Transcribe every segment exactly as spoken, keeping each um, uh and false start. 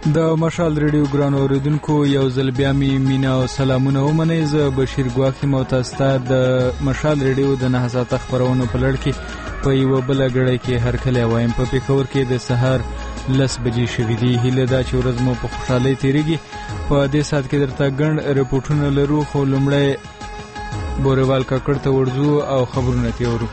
د مشال ریډیو ګران اوریدونکو یو ځل بیا می مینا او سلامونه ومنئ. زه بشیر ګواښ یم او تاسو ته د مشال ریډیو د نهه ساعته خپرونو په لړ کې په یوه بله ګړۍ کې هرکلی وایم. په پېښور کې د سهار لس بجې شوي دي. هیله ده چې ورځ مو په خوشحالۍ تېرېږي. په دې ساعت کې درته ګڼ رپورټونه لرو، خو لومړی بورېوال کاکړ ته ورځو او خبرونه ترې اورو.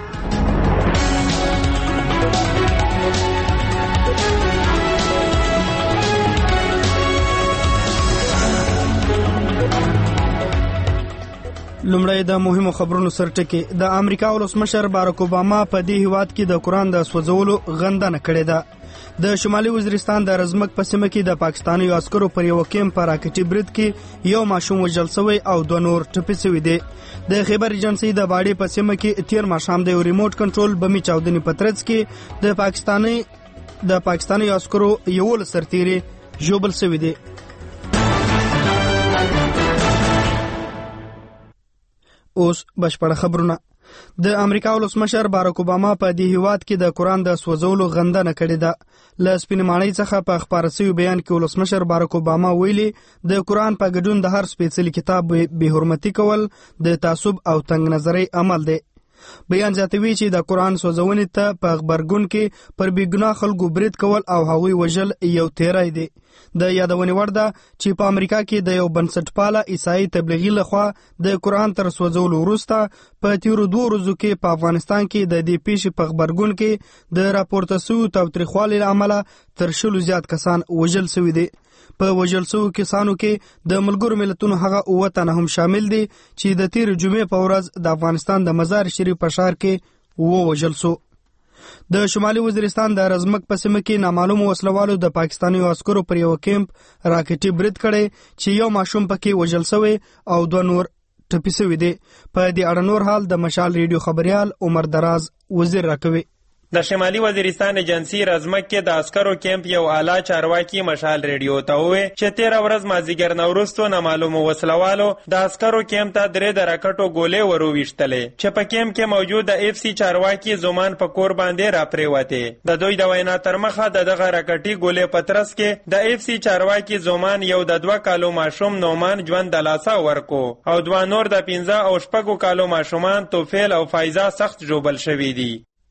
لومړی د مهمو خبرونو سرټکي. د امریکا ولسمشر باراک اوباما په دې هیواد کې د قرآن د سوځولو غندنه کړې ده. د شمالي وزیرستان د رزمک په سیمه کې د پاکستاني عسکرو پر یو کیمپ په راکټي برید کې یو ماشوم وژل شوی او دوه نور ټپي شوي دي. د خیبر ایجنسي د باډي په سیمه کې تیر ماښام د ریموټ کنټرول بمي چاودنې په ترڅ کې د پاکستاني د پاکستاني عسکرو یولس سرتیري ژوبل شوي دي. اوس بشپړه خبرونه. د امریکا ولسمشر باراک اوباما په دې هیواد کې د قرآن د سوځولو غندنه کړې ده. له سپینې ماڼۍ څخه په خپاره شوي بیان کې ولسمشر باراک اوباما ویلي د قرآن په ګډون د هر سپېڅلي کتاب بې حرمتي کول د تعصب او تنګ نظرۍ عمل دی. بیان زیاتوي چې د قرآن سوځونې ته په غبرګون کې پر بېګناه خلکو برید کول او هغوی وژل یو تیری دی. د یادونې وړ ده چې په امریکا کې د یو بنسټپاله عیسائی تبلیغي لخوا د قرآن تر سوځولو وروسته په تیرو دوه ورځو کې په افغانستان کې د دې پیښې په غبرګون کې د راپورته شویو تاوتریخوالي له امله تر شلو زیات کسان وژل شوي دي. په وژل شویو کسانو کې د ملګرو ملتونو هغه اووه تنه هم شامل دي چې د تیر جمعې په ورځ د افغانستان د مزار شریف په ښار کې ووژل شو. د شمالي وزیرستان د رزمک په سیمه کې نامعلومو وسلوالو د پاکستاني عسکرو پر یو کیمپ راکټي برید کړی چې یو ماشوم پکې وژل شوی او دوه نور ټپي شوي دي. په دې اړه نور حال د مشال ریډیو خبریال عمر دراز وزیر راکوي. د شمالي وزیرستان ایجنسی رزمک کې د عسکرو کیمپ یو اعلی چارواکي مشال ریډیو ته وویل چې تېره ورځ مازدیګر نه وروسته نامعلومو وسلوالو د عسکرو کیمپ ته درې د راکټو ګولۍ وروویشتلې چې په کیمپ کې موجود د اف سی چارواکي زومان په کور باندې راپرېوتې. د دوی د وینا تر مخه د دغه راکټي ګولۍ په ترڅ کې د اف سی چارواکي زومان یو د دوه کالو ماشوم نومان ژوند د لاسه ورکو او دوه نور د پنځه او شپږو کالو ماشومان توفیل او فایزه سخت ژوبل شوي دي.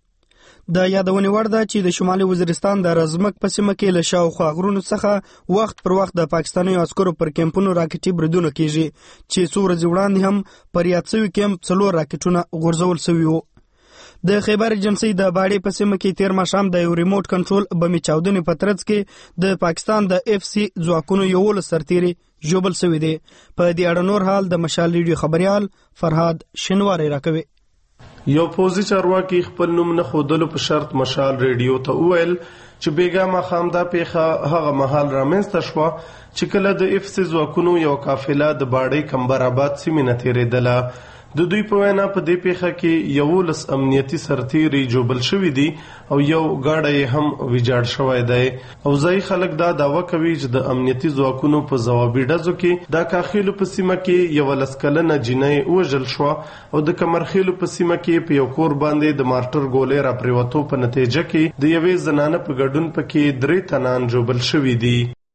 د یادونې وړ ده چې د شمالي وزیرستان د رزمک په سیمه کې له شاوخوا غرونو څخه وخت پر وخت د پاکستاني عسکرو پر کیمپونو راکټي بریدونه کیږي چې څو ورځې وړاندې هم پر یاد شوي کیمپ څلور راکټونه غورځول شوي وو. د خیبر ایجنسي د باډي په سیمه کې تیر ماښام د یو ریموټ کنټرول بمي چاودنې په ترڅ کې د پاکستان د اف سی ځواکونو یولس سرتیري ژوبل شوي دي. په دې اړه نور حال د مشال ریډیو خبریال فرهاد شنواری راکوي. یو پوزي چارواکي خپل نوم نه ښودلو په شرط مشال ریډیو ته وویل چې بیګا ماښام دا پیښه هغه مهال رامنځته شوه چې کله د اف سی ځواکونو یو قافله د باډۍ کمبر آباد سیمې نه تېرېدله. د دوی په وینا په دې پیښه کې یولس امنیتي سرتیري ژوبل شوي دي او یو ګاډی هم ویجاړ شوی دی. او ځایي خلک دا دعوه کوي چې د امنیتي ځواکونو په ځوابي ډزو کې د کاخیلو په سیمه کې یوه لس کلنه جینۍ وژل شوه او د کمرخیلو په سیمه کې په یو کور باندې د مارټر ګولۍ راپرېوتو په نتیجه کې د یوې زنانه په ګډون پکې درې تنان ژوبل شوي دي.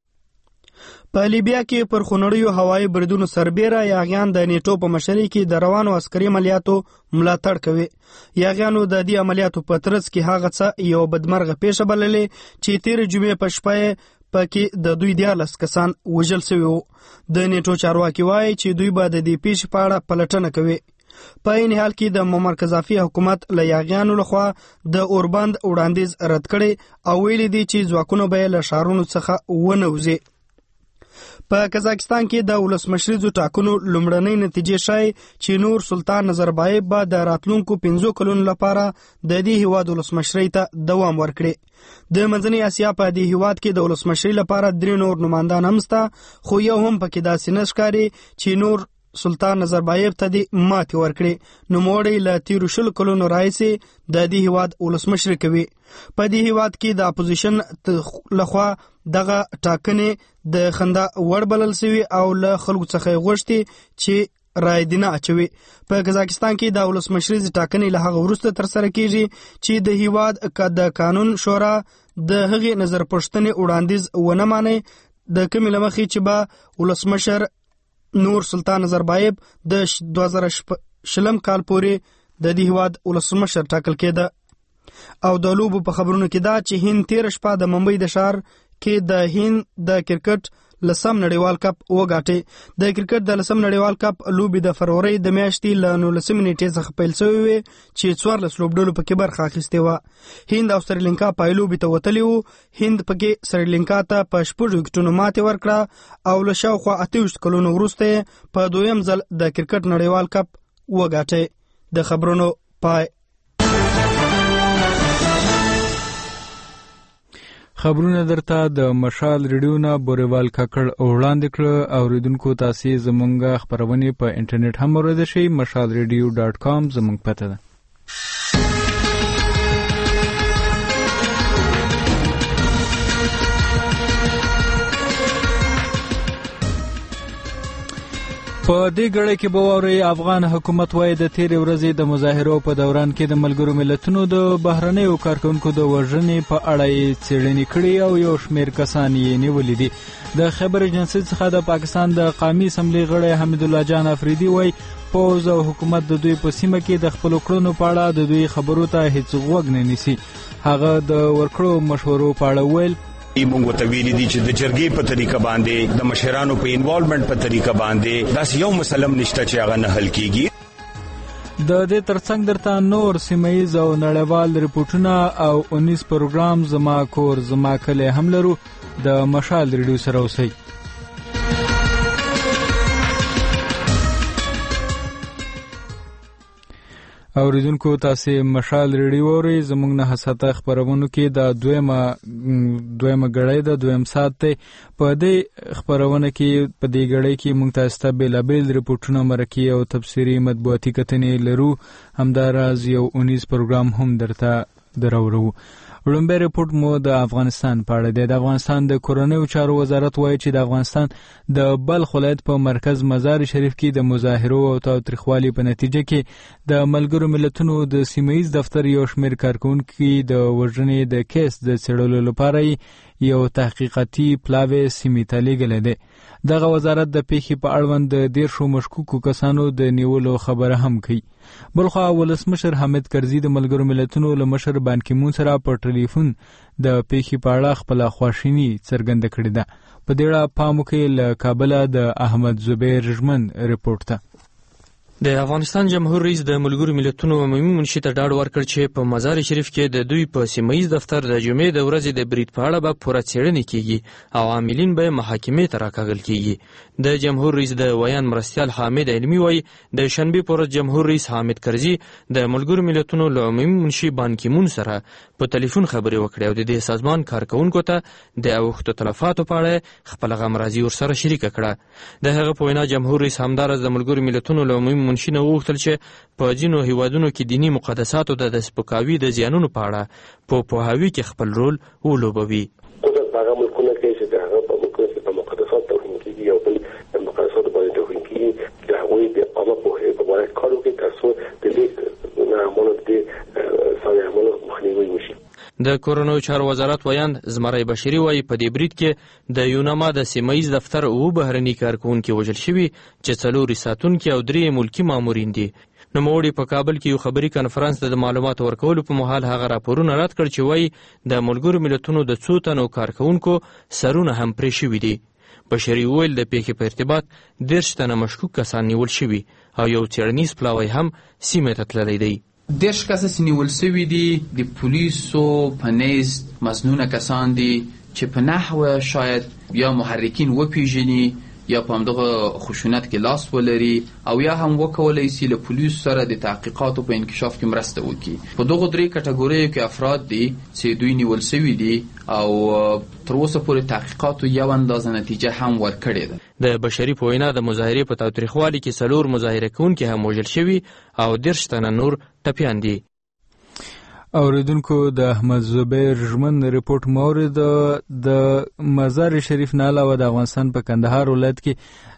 په لیبیا کې پر خونړیو هوایي بریدونو سربیره یاغیان د نیټو په مشرۍ کې د روانو عسکري عملیاتو ملاتړ کوي. یاغیانو د دې عملیاتو په ترڅ کې هغه څه یو بدمرغه پیښه بللې چې تېرې جمعې په شپه پکې د دوی دیارلس کسان وژل شوي وو. د نیټو چارواکي وایي چې دوی به د دې پیښې په اړه پلټنه کوي. په این حال کې د معمر قذافي حکومت له یاغیانو لخوا د اوربند وړاندیز رد کړي او ویلي دي چې ځواکونه به له ښارونو څخه ونه وځي. په قزاقستان کې د ولسمشریزو ټاکنو لومړنۍ نتیجې ښایي چې نور سلطان نظربایف به د راتلونکو پنځو کلونو لپاره د دې هیواد ولسمشرۍ ته دوام ورکړي. د منځنۍ اسیا په دې هیواد کې د ولسمشرۍ لپاره درې نور نمایندان هم شته، خو یو هم پکې داسې نه ښکاري چې نور سلطان نظربایف ته دې ماتې ورکړي. نوموړی له تیرو شلو کلونو راهیسې د دې هیواد ولسمشري کوي. په دې هیواد کې د اپوزیشن لخوا دغه ټاکنې د خندا وړ بلل شوي او له خلکو څخه یې غوښتي چې رایدینه اچوي. په قزاقستان کې د ولسمشریز ټاکنې له هغه وروسته ترسره کیږي چې د هیواد د قانون شورا د هغې نظر پوښتنې وړاندیز ونه ماني، د کومې له مخې چې به ولسمشر نور سلطان نظربایب د دوه زره شلم کال پورې د دې هیواد ولسمشر ټاکل کېده. او د لوبو په خبرونو کې دا چې هند تیر شپه د ممبئی د ښار کې د هند د کرکټ لسم نړیوال کپ وګاټي. د کرکټ د لسم نړیوال کپ لوبې د فروری د میاشتې له نولسمې نیټې څخه پیل شوې وې چې څوارلس لوبډلو پکې برخه اخیستې وه. هند او سریلانکا پای لوبې ته وتلي وو. هند پکې سریلانکا ته په شپږو وکټونو ماتې ورکړه او له شاوخوا اته ویشت کلونو وروسته په دویم ځل د کرکټ نړیوال کپ وګاټي. د خبرونو پای. خبرونه درته د مشال ریډیو نه بوریوال کاکړ وړاندې کړه. اوریدونکو تاسو زمونږ خبرونه په انټرنیټ هم اوریدلی شئ. مشال ریډیو ډاټ کام زمونږ پته ده. په دې غړې کې به واورئ افغان حکومت وایي د تیرې ورځې د مظاهرو په دوران کې د ملګرو ملتونو د بهرنیو کارکونکو د وژنې په اړه یې څېړنې کړې او یو شمېر کسان یې نیولي دي. د خبر ایجنسۍ څخه د پاکستان د قومي اسمبلۍ غړی حمیدالله جان افریدي وایي پوځ او حکومت د دوی په سیمه کې د خپلو کړنو په اړه د دوی خبرو ته هیڅ غوږ نه نیسي. هغه د ورکړو مشورو په اړه ویل موږ ته ویلي دي چې د جرګې په طریقه باندې د مشرانو په انوالومنت په طریقه باندې داسې یو مسلم نشته چې هغه نه حل کیږي. د دې ترڅنګ درته نور سیمه‌ییز او نړیوال ریپورټونه او اونیس پروګرام زما کور زما کلی هم لرو. د مشال ریډیو سره اوسئ. اوریدونکو تاسو مشال ریډیو اورئ. زموږ نه حساته خبرونو کې د دویمه دویمه غړې د دویم سات ته په دې خبرونه کې په دې غړې کې موږ تاسو ته بیلابیل ریپورټونه مرکي او تفسیری مطبوعاتي کتنې لرو. همداراز یو اونیس پروګرام هم درته درورو. وړاندې ریپورت مو د افغانستان په اړه دی. د افغانستان د کورنیو چارو وزارت وایي چې د افغانستان د بلخ ولایت په مرکز مزار شریف کې د مظاهرو او تاوتریخوالي په نتیجه کې د ملګرو ملتونو د سیمه‌ییز دفتر یو شمېر کارکونکي د وژنې د کیس د څېړلو لپاره یو تحقیقاتي پلاوی سیمې ته لیږلی دی. دغه وزارت د پیښې په اړوند د دیرشو مشکوکو کسانو د نیولو خبره هم کوي. بلخوا ولسمشر حامد کرزي د ملګرو ملتونو له مشر بان کی مون سره په ټلیفون د پیښې په اړه خپله خواشیني څرګنده کړې ده. په دې اړه پام وکړئ. له کابله د احمد زبیر ژمن رپورټ ته. د افغانستان جمهور رئیس د ملګرو ملتونو عمومي منشي ته ډاډ ورکړ چې په مزار شریف کې د دوی په سیمه‌ییز دفتر د جمعې د ورځې د برید په اړه به پوره څېړنې کیږي او عاملین به محاکمې ته راکاږل کیږي. د جمهور رئیس د ویان مرستیال حامد علمي وایي د شنبې پر ورځ جمهور رئیس حامد کرزي د ملګرو ملتونو له عمومي منشي بان کی مون سره په ټلیفون خبرې وکړې او د دې سازمان کارکونکو ته د اوښتو تلفاتو په اړه خپل غمرازي ورسره شریکه کړه. د هغه په وینا جمهور رئیس همدارس د ملګرو ملتونو له عمومي منشي نه وغوښتل چې په ځینو هیوادونو کې دیني مقدساتو د سپکاوي د زیانونو په اړه په پوهاوي کې خپل رول ولوبوي. هغه ملکونه کې چې هغه په ملکونو کې په مقدسات توهین کیږي او په مقدسات باندې توهین کیږي چې هغه د عامه په په باندې کارو کې تاسو د دې نه مونږ د ساده عملو مخنیوي وشي. د کورونو چارو وزارت ویاند زمری بشری وایي په دې برید کې د یوناما د سیمه‌ییز دفتر او بهرني کارکونکي وژل شوي چې څلور ساتونکي او درې ملکی مامورین دي. نوموړي په کابل کې یو خبري کانفرنس د معلوماتو ورکولو په مهال هغه راپورونه رد کړ چې وایي د ملګرو ملتونو د څو تنو کارکونکو سرونه هم پرې شوي دي. بشری ویل د پیښې په ارتباط دېرش تنه مشکوک کسان نیول شوي او یو څېړنیز پلاوی هم سیمې ته تللی دی. دېرش کسه نیول شوي دي د پولیسو په نیز مظنونه کسان دي چې په نحوه شاید یا محرکین وپیژني یا په همدغه خشونت کې لاس ولري او یا هم وکولی سي له پولیسو سره د تحقیقاتو په انکشاف کې مرسته وکړي. په دغو درې کټګوریو کې افراد دي چې دوی نیول شوي دي او تر اوسه پورې تحقیقاتو یو اندازه نتیجه هم ورکړې ده. د بشري په وینا د مظاهرې په تاوتریخوالي کې څلور مظاهره کوونکي هم وژل شوي او دېرش تنه نور ټپیان دي. اوریدونکو د احمد زبیر ژمن رپورټ مورد د مزار شریف نه علاوه د افغانستان په کندهار ولایت کې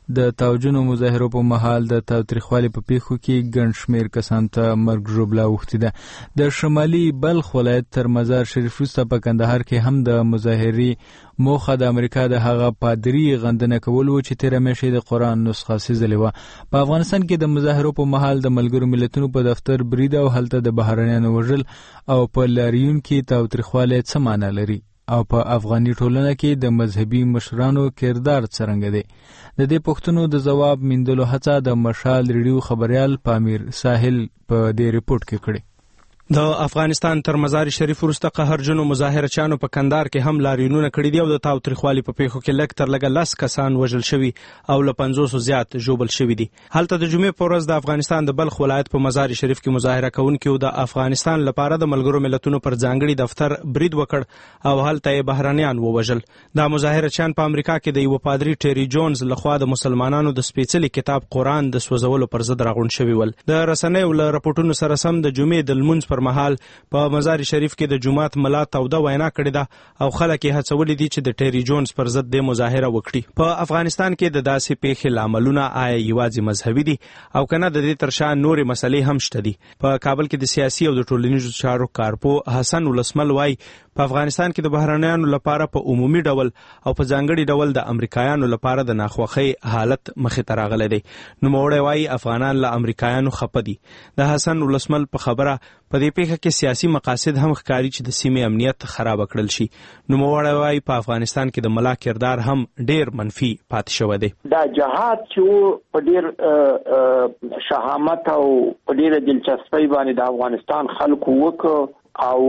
د تاوجونو مظاهرو په مهال د تاوتریخوالي په پیښو کې ګڼ شمېر کسان ته مرګ ژوبله اوښتې ده. د شمالي بلخ ولایت تر مزار شریف وروسته په کندهار کې هم د مظاهرې موخه د امریکا د هغه پادري غندنه کول و چې تېره میاشت د قرآن نسخه سیزلې وه. په افغانستان کې د مظاهرو په مهال د ملګرو ملتونو په دفتر برید او هلته د بهرنیانو وژل او په لاریون کې تاوتریخوالی څه معنی لري او په افغاني ټولنه کې د مذهبي مشرانو کردار څرنګه دی؟ د دې پوښتنو د ځواب میندلو هڅه د مشال ریډیو خبریال پامیر ساحل په دې ریپورت کې کړې. د افغانستان تر مزار شریف وروسته قهرجنو مظاهرچیانو په کندهار کې هم لاریونونه کړي دي او د تاوتریخوالي په پیښو کې لږ تر لږه لس کسان وژل شوي او له پنځوسو زیات ژوبل شوي دي. هلته د جمعې په ورځ د افغانستان د بلخ ولایت په مزار شریف کې مظاهره کوونکو د افغانستان لپاره د ملګرو ملتونو پر ځانګړي دفتر برید وکړ او هلته یې بهرنیان ووژل. دا مظاهرچیان په امریکا کې د یو پادري ټری جونز لخوا د مسلمانانو د سپېڅلي کتاب قرآن د سوځولو پر ضد راغونډ شوي ول. د رسنیو له رپورټونو سره سم د جمعې د لمونځ پر مهال په مزار شریف کې د جمعات ملا توده وینا کړې ده او خلک یې هڅولي دي چې د ټری جونز پر ضد د مظاهره وکړي. په افغانستان کې د داسې پیښې لاملونه آیا یوازې مذهبي دي او کنه د دې تر شا نورې مسلې هم شته دي؟ په کابل کې د سیاسي او د ټولنیزو چارو کارپو حسن ولسمل وایي په افغانستان کې د بهرنیانو لپاره په عمومي ډول او په ځانګړي ډول د امریکایانو لپاره د ناخوښۍ حالت مخې ته راغلی دی. نوموړی وایي افغانان له امریکایانو خفه دي. د حسن ولسمل په خبره په دې پیښه کې سیاسي مقاصد هم ښکاري چې د سیمې امنیت خراب کړل شي. نوموړی وایي په افغانستان کې د ملا کردار هم ډیر منفي پاتې شوی دی. دا جهاد چې په ډیر شهامت او په ډیر دلچسپۍ باندې د افغانستان خلکو وکړ او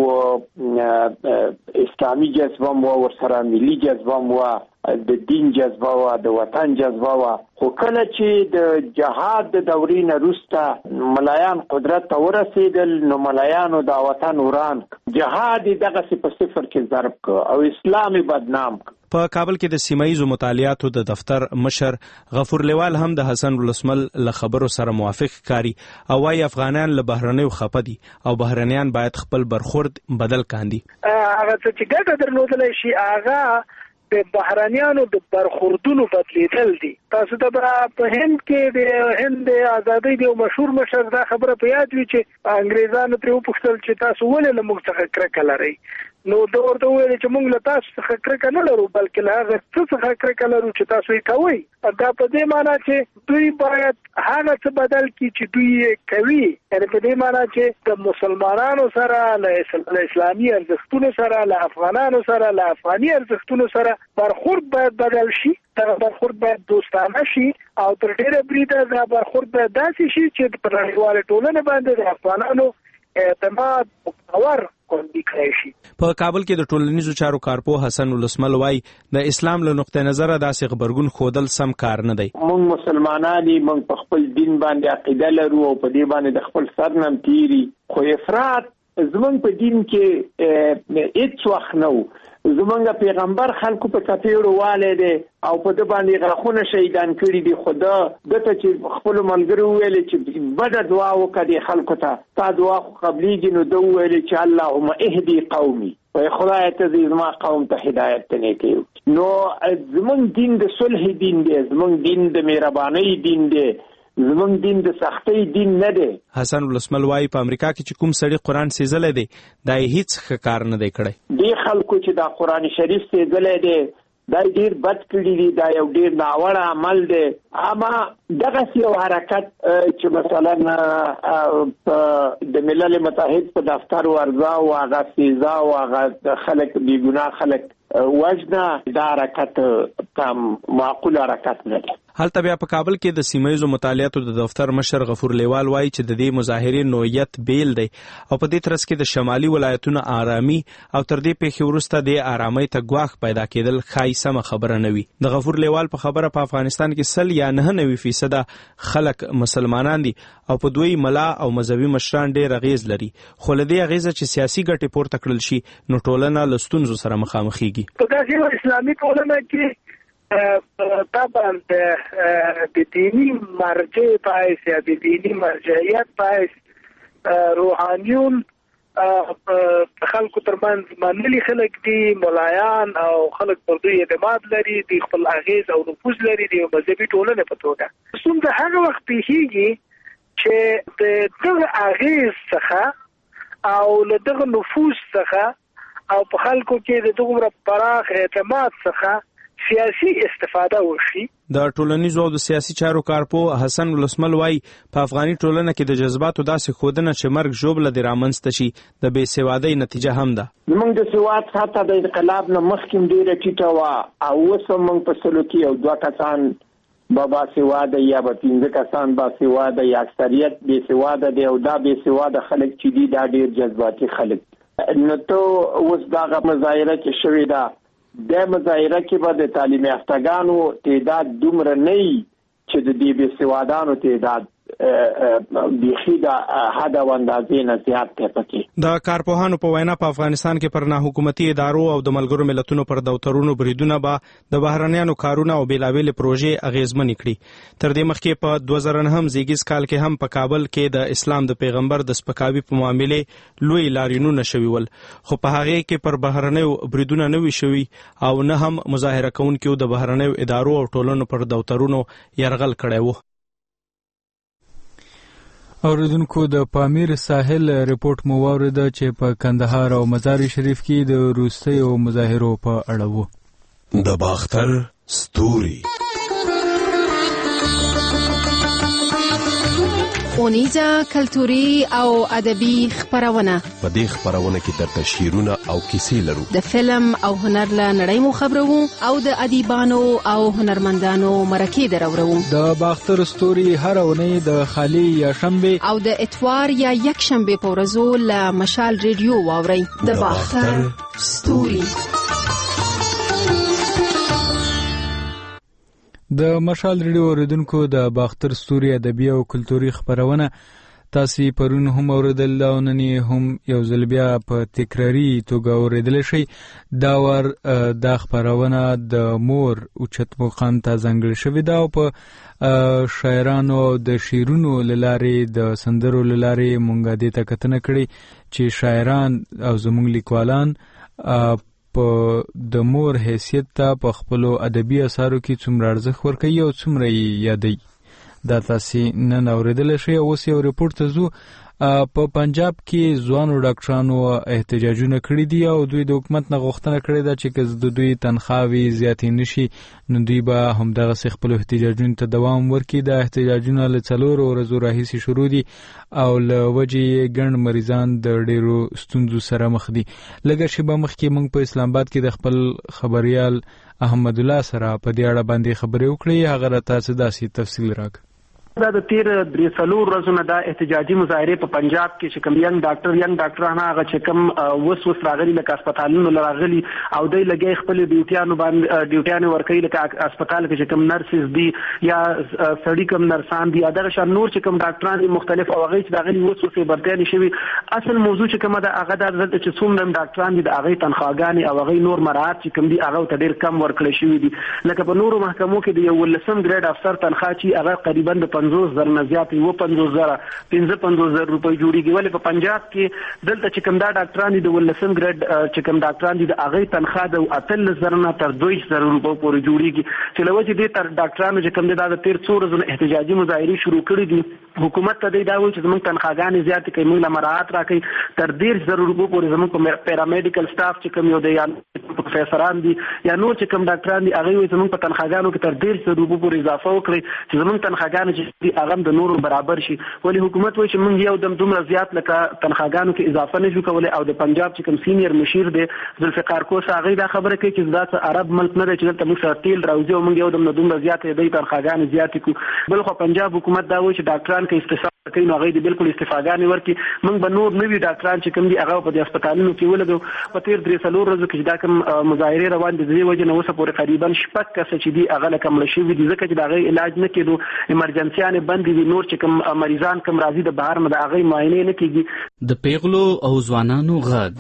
اسلامي جذبه مو ورسره ملي جذبه مو د دین جذبه او د وطن جذبه وا خو کله چې د جهاد د دورې نه وروسته ملایان قدرت ته ورسېدل نو ملایانو د وطن وران جهاد دغه په صفر کې ضرب ک او اسلامي بدنام ک. په کابل کې د سیمایي مطالعاتو د دفتر مشر غفور لیوال هم د حسن ولسمل له خبرو سره موافق کاری او وايي افغانان له بهرنیو خپه دي او بهرنیان باید خپل برخورد بدل کاندي. هغه چې ګټه درلودلی شي هغه د بهرنیانو د برخوردونو بدلیدل دي. تاسو ته په هند کې د هند ازادۍ د مشهور مشر دا خبره په یاد وي چې انګریزانو ترې وپوښتل چې تاسو ولې له موږ څخه کرکه لرئ؟ نو دا ورته ویل چې موږ له تاسو څخه کرکه نه لرو بلکې له هغه څه څخه کرکه لرو چې تاسو یې کوئ. دا په دې معنی چې دوی باید هغه څه بدل کړي چې دوی یې کوي. یعنې په دې معنی چې د مسلمانانو سره له اسلامي ارزښتونو سره له افغانانو سره له افغاني ارزښتونو سره برخورد باید بدل شي. دا برخورد باید دوستانه شي او تر ډیره بریده دا برخورد باید داسې شي چې په نړیواله ټولنه باندې د افغانانو اعتماد باور خوندي کړی شي. په کابل کې د ټولنیزو چارو کارپو حسن ولسمل وایي د اسلام له نقطې نظره داسې غبرګون ښودل سم کار نه دی. موږ مسلمانان یو موږ په خپل دین باندې عقیده لرو او په دې باندې د خپل سر نم تیری خو افراط زمونږ په دین کې هیڅ وخت نه و. زمونږ پیغمبر خلکو په کفیرو والي دي او په د باندې غرخونه شهیدان کړي دي. خدا دته چې خپل ملګرو ویل چې بده دعا وکړي خلکو ته تا دعا خو قبليږي نو دوی ویل چې اللهم اهدي قومي وای خدای ته دې زما قوم ته هدایت تنه کوي. نو زمونږ دین د صلح دین دی، زمونږ دین د مهرباني دین دی، زمونږ دین د سختۍ دین نه دی. حسن ولسمل وایي په امریکا کې چې کوم سړی قرآن سیزلی دی دا یې هیڅ ښه کار نه دی کړی. دې خلکو چې دا قرآن شریف سیزلی دی دا ډیر بد کړي دي، دا یو ډیر ناوړه عمل دی. اما دغه یو حرکت چې مثلا د ملل متحد په دفتر ورځا او هغه سیزا او هغه خلک بی ګناه خلک وجنه دا حرکت کم معقول حرکت نه دی. هلته بیا په کابل کې د سیمایي مطالعاتو د دفتر مشر غفور لیوال وایي چې د دې مظاهرې نوعیت بیل دی او په دې ترڅ کې د شمالي ولایتونو آرامي او تر دې پیښې وروسته د آرامۍ ته ګواښ پیدا کېدل ښایي سمه خبره نه وي. د غفور لیوال په خبره په افغانستان کې سل یا نه نوي فیصده خلک مسلمانان دي او په دوی ملا او مذهبي مشران ډېر اغیز لري، خو له دې اغیزه چې سیاسي ګټې پورته کړل شي نو ټولنه له ستونزو سره مخامخېږي. په داسې اسلامي ټولنه کې طبعا د دینی مرجع باعث یا د دینی مرجعیت باعث روحانیون خلکو ترمنځ منلي خلک دي، ملایان او خلک پر دوی اعتماد لري، د خپل اغیز او نفوذ لري د مذهبي ټولنې په توګه. څومره هغه وخت پیښیږي چې د دغه اغیز څخه او له دغه نفوذ څخه او په خلکو کې د دغه پراخ اعتماد څخه سیاسي استفاده وشي. د ټولنیزو او د سیاسي چارو کارپوه حسن ولسمل وايي په افغاني ټولنه کې د جذباتو داسې ښودنه چې مرګ ژوبله د رامنځته شي د بې سوادۍ نتیجه هم ده. زموږ د سواد سطحه د انقلاب نه مخکې ډېره ټیټه وه او اوس هم موږ په سلو کې یو دوه کسان به باسواده یا به پنځه کسان باسواده یا اکثریت بې سواده دی او دا بې سواده خلک چې دي دا ډېر جذباتي خلک. نو ته اوس دغه مظاهره چې شوې ده د مظاهره کې به د تعلیم یافتګانو تعداد دومره نه وي چې د دې بې سوادانو تعداد بیخي د حد او اندازې نه زیات دی پکې. د کارپوهانو په وینا په افغانستان کې پر ناحکومتي ادارو او د ملګرو ملتونو پر دفترونو بریدونه به د بهرنیانو کارونه او بېلابېلې پروژې اغېزمنې کړي. تر دې مخکې په دوه زره نهم زیږیز کال کې هم په کابل کې د اسلام د پیغمبر د سپکاوي په معاملې لوی لاریونونه شوي ول، خو په هغې کې پر بهرنیو بریدونه نه وي شوي او نه هم مظاهره کوونکو د بهرنیو ادارو او ټولنو پر دفترونو یرغل کړی و. اوریدونکو د پامیر ساحل ریپورت مو واورېده چې په کندهار او مزار شریف کې د وروستیو مظاهرو په اړه و. د باختر ستوري اونیزه کلتوري او ادبي خبرونه. په دې خبرونه کې درته شعرونه او کیسې لرو. د فلم او هنر له نړۍ مو خبرو او د ادیبانو او هنرمندانو مرکې درورو. د باختر ستوري هر اونۍ د خالی یا شنبه او د اتوار یا یک شنبه په ورځو له مشال ریډیو واورئ. د باختر ستوري. د مشال ریډیو اوریدونکو د باختر ستوري ادبي او کلتوري خبرونه تاسو پرون هم اوریدل او نن هم یو ځل بیا په تکراری توګه اوریدل شي. دا ور د خبرونه د مور اوچت مقام ته ځانګړی شوی دا او په شاعرانو د شعرونو لارې د سندرو لارې مونږه دې ته کتنه کړي چې شاعران او زموږ لیکوالان په د مور حیثیت ته په خپلو ادبي اثارو کې څومره ارزښت ورکوي او څومره یې یادوي. دا تاسو نن اوریدلی شئ. اوس یو ریپورت ته ځو. په پنجاب کې ځوانو ډاکټرانو احتجاجونه کړي دي او دوی د حکومت نه غوښتنه کړې ده چې که د دوی تنخواوې زیاتې نشي نو دوی به همدغسې خپلو احتجاجونو ته دوام ورکړي. دا احتجاجونه له څلورو ورځو راهیسې شروع دي او له وجې یې ګڼ مریضان د ډېرو ستونزو سره مخ دي. لږه شېبه مخکې موږ په اسلام آباد کې د خپل خبریال احمد الله سره په دې اړه باندې خبرې وکړې. هغه راته څه داسې تفصیل راکړ. دا د تیر درې څلور ورځې دا احتجاجي مظاهره په پنجاب کې چې کوم ینګ ډاکټر ینګ ډاکټرانه هغه چې کوم وس وس راغلي لکه هسپتالونو راغلي او دوی لګي خپل ډیوټیانو باندې ډیوټیانو ورکوي لکه هسپتال کې چې کوم نرسز دي یا سړی کوم نرسان دي ادر شان نور چې کوم ډاکټران مختلف او هغه چې راغلي وس وس برتاني شوی. اصل موضوع چې کومه دا هغه د چې څومره ډاکټران دي د هغه تنخواګانې او هغه نور مراد چې کوم دي هغه ته ډیر کم ورکړل شوی دي. لکه په نورو محکمو کې د یو لسم ګریډ افسر تنخوا چې هغه تقریبا د پنځوس زره نه زیات یو پنځوس زره پنځه پنځوس زره روپۍ جوړیږي. ولې په پنجاب کې دلته چې کوم دا ډاکټران دي د ولسم ګریډ چې کوم ډاکټران دي د هغه تنخوا د اتلس زره نه تر دوه زره روپۍ پورې جوړیږي چې له وجې دې تر ډاکټرانو چې کوم دا د تیر څو ورځې احتجاجي مظاهرې شروع کړې دي. حکومت ته دا وایي چې زموږ تنخواګانې زیاتې کوي، موږ له مراعات راکړي تر ډېر زره روپۍ پورې زموږ په پیرامیډیکل سټاف چې کوم یو دی یا پروفیسران دي یا نور چې کوم ډاکټران دي هغه وایي زموږ په تنخواګانو کې تر ډېر زره روپۍ پورې اضافه وکړي چې زموږ تنخواګانې چې هغه د نورو برابر شي. ولی حکومت وایي چې موږ یو دم دومره زیات لکه تنخواګانو کې اضافه نشو کولی او د پنجاب چې کوم سینیر مشیر دی ذوالفقار کوس هغه دا خبره کوي چې دا څه عرب ملک نه دی چې دلته موږ سره تیل راوځي او موږ یو دم دومره زیات دی تنخواګانې زیاتې کړو. بل خو پنجاب حکومت دا وایي چې ډاکټران کې استثمار کوي نو هغه دې بالکل استفاګانې ورکړي. موږ به نور نوي ډاکټران چې کوم دي هغه په دې هسپتالونو کې ولګو. په تیر درې څلور ورځو کې دا کوم مظاهرې روان دي د دې وجې نه اوسه پورې تقریبا شپږ کسه چې دي هغه له کمړه شوي دي ځکه چې د هغې علاج نه کېدو ایمرجنسیانې بندې دي. نور چې کوم مریضان کوم راځي د بهر نه د هغې معاینې نه کېږي. د پیغلو او ځوانانو غږ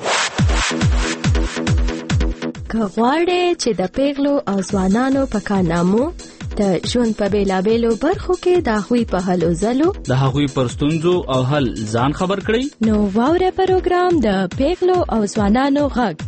که غواړئ چې د پیغلو او ځوانانو په کارنامو د ژوند په بیلابېلو برخو کې د هغوی په هلو ځلو د هغوی پر ستونزو او حل ځان خبر کړئ. نو واوره پروګرام د پیغلو او ځوانانو غږ.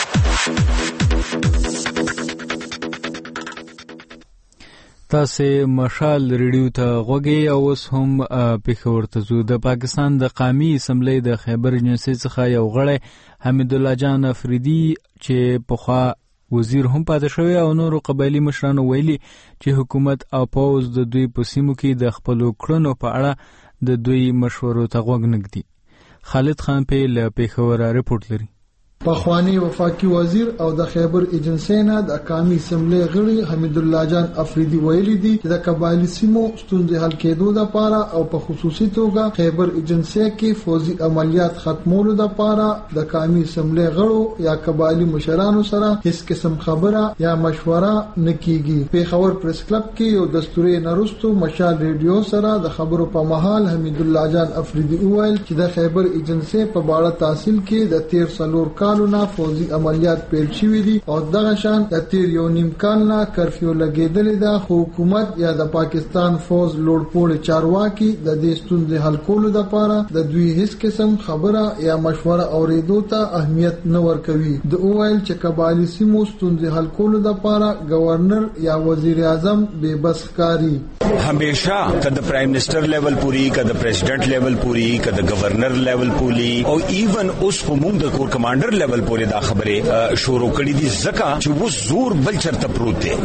تاسو مشال ریډیو ته غوږی او اوس هم پېښور ته ځو. د پاکستان د قومي اسمبلی د خیبر ایجنسۍ څخه یو غړی حمید الله جان افریدي چې پخوا وزیر هم پاتې شوی او نورو قبایلي مشرانو ویلي چې حکومت او پوز د دوی په سیمو کې د خپلو کړنو په اړه د دوی مشورو ته غوږ نږدي. خالد خان په له پېښور رپورټ لري. پخوانی وفاقي وزیر او د خیبر ایجنسۍ نه د قومي اسمبلی غړي حمید الله جان افریدي ویلي دي چې د قبایلی سیمو ستونزې حل کېدو لپاره او په خصوصي توګه خیبر ایجنسۍ کې فوزي عملیات ختمولو لپاره د قومي اسمبلی غړو یا قبایلی مشرانو سره هیڅ قسم خبره یا مشوره نه کیږي. پېښور پریس کلب کې یو دستوري نرستو مشال ریډیو سره د خبرو په مهال حمید الله جان افریدي وویل چې د خیبر ایجنسۍ په باړه تحصیل کې د تیر څلور کالونه فوزي عملیات پیل شوي دي او دغه شان د تیر یو نیم کال نه کرفیو لګېدلې ده، خو حکومت یا د پاکستان فوز لوړپوړي چارواکي د دې ستونزې حل کولو لپاره د دوی هیڅ قسم خبره یا مشوره اوریدو ته اهمیت نه ورکوي. د اوایل چې قبایلی سیمو ستونزې حل کولو لپاره گورنر یا وزیر اعظم بے بس ښکاري. همیشه کده پرایم منسٹر لیول پوری کده پریزیڈنٹ لیول پوری کده گورنر لیول پوری او ایون اوس همون د کور کمانډر لیول پورې دا خبره شروع کړې دي ځکه چې وس زور بل چرته پروت دی.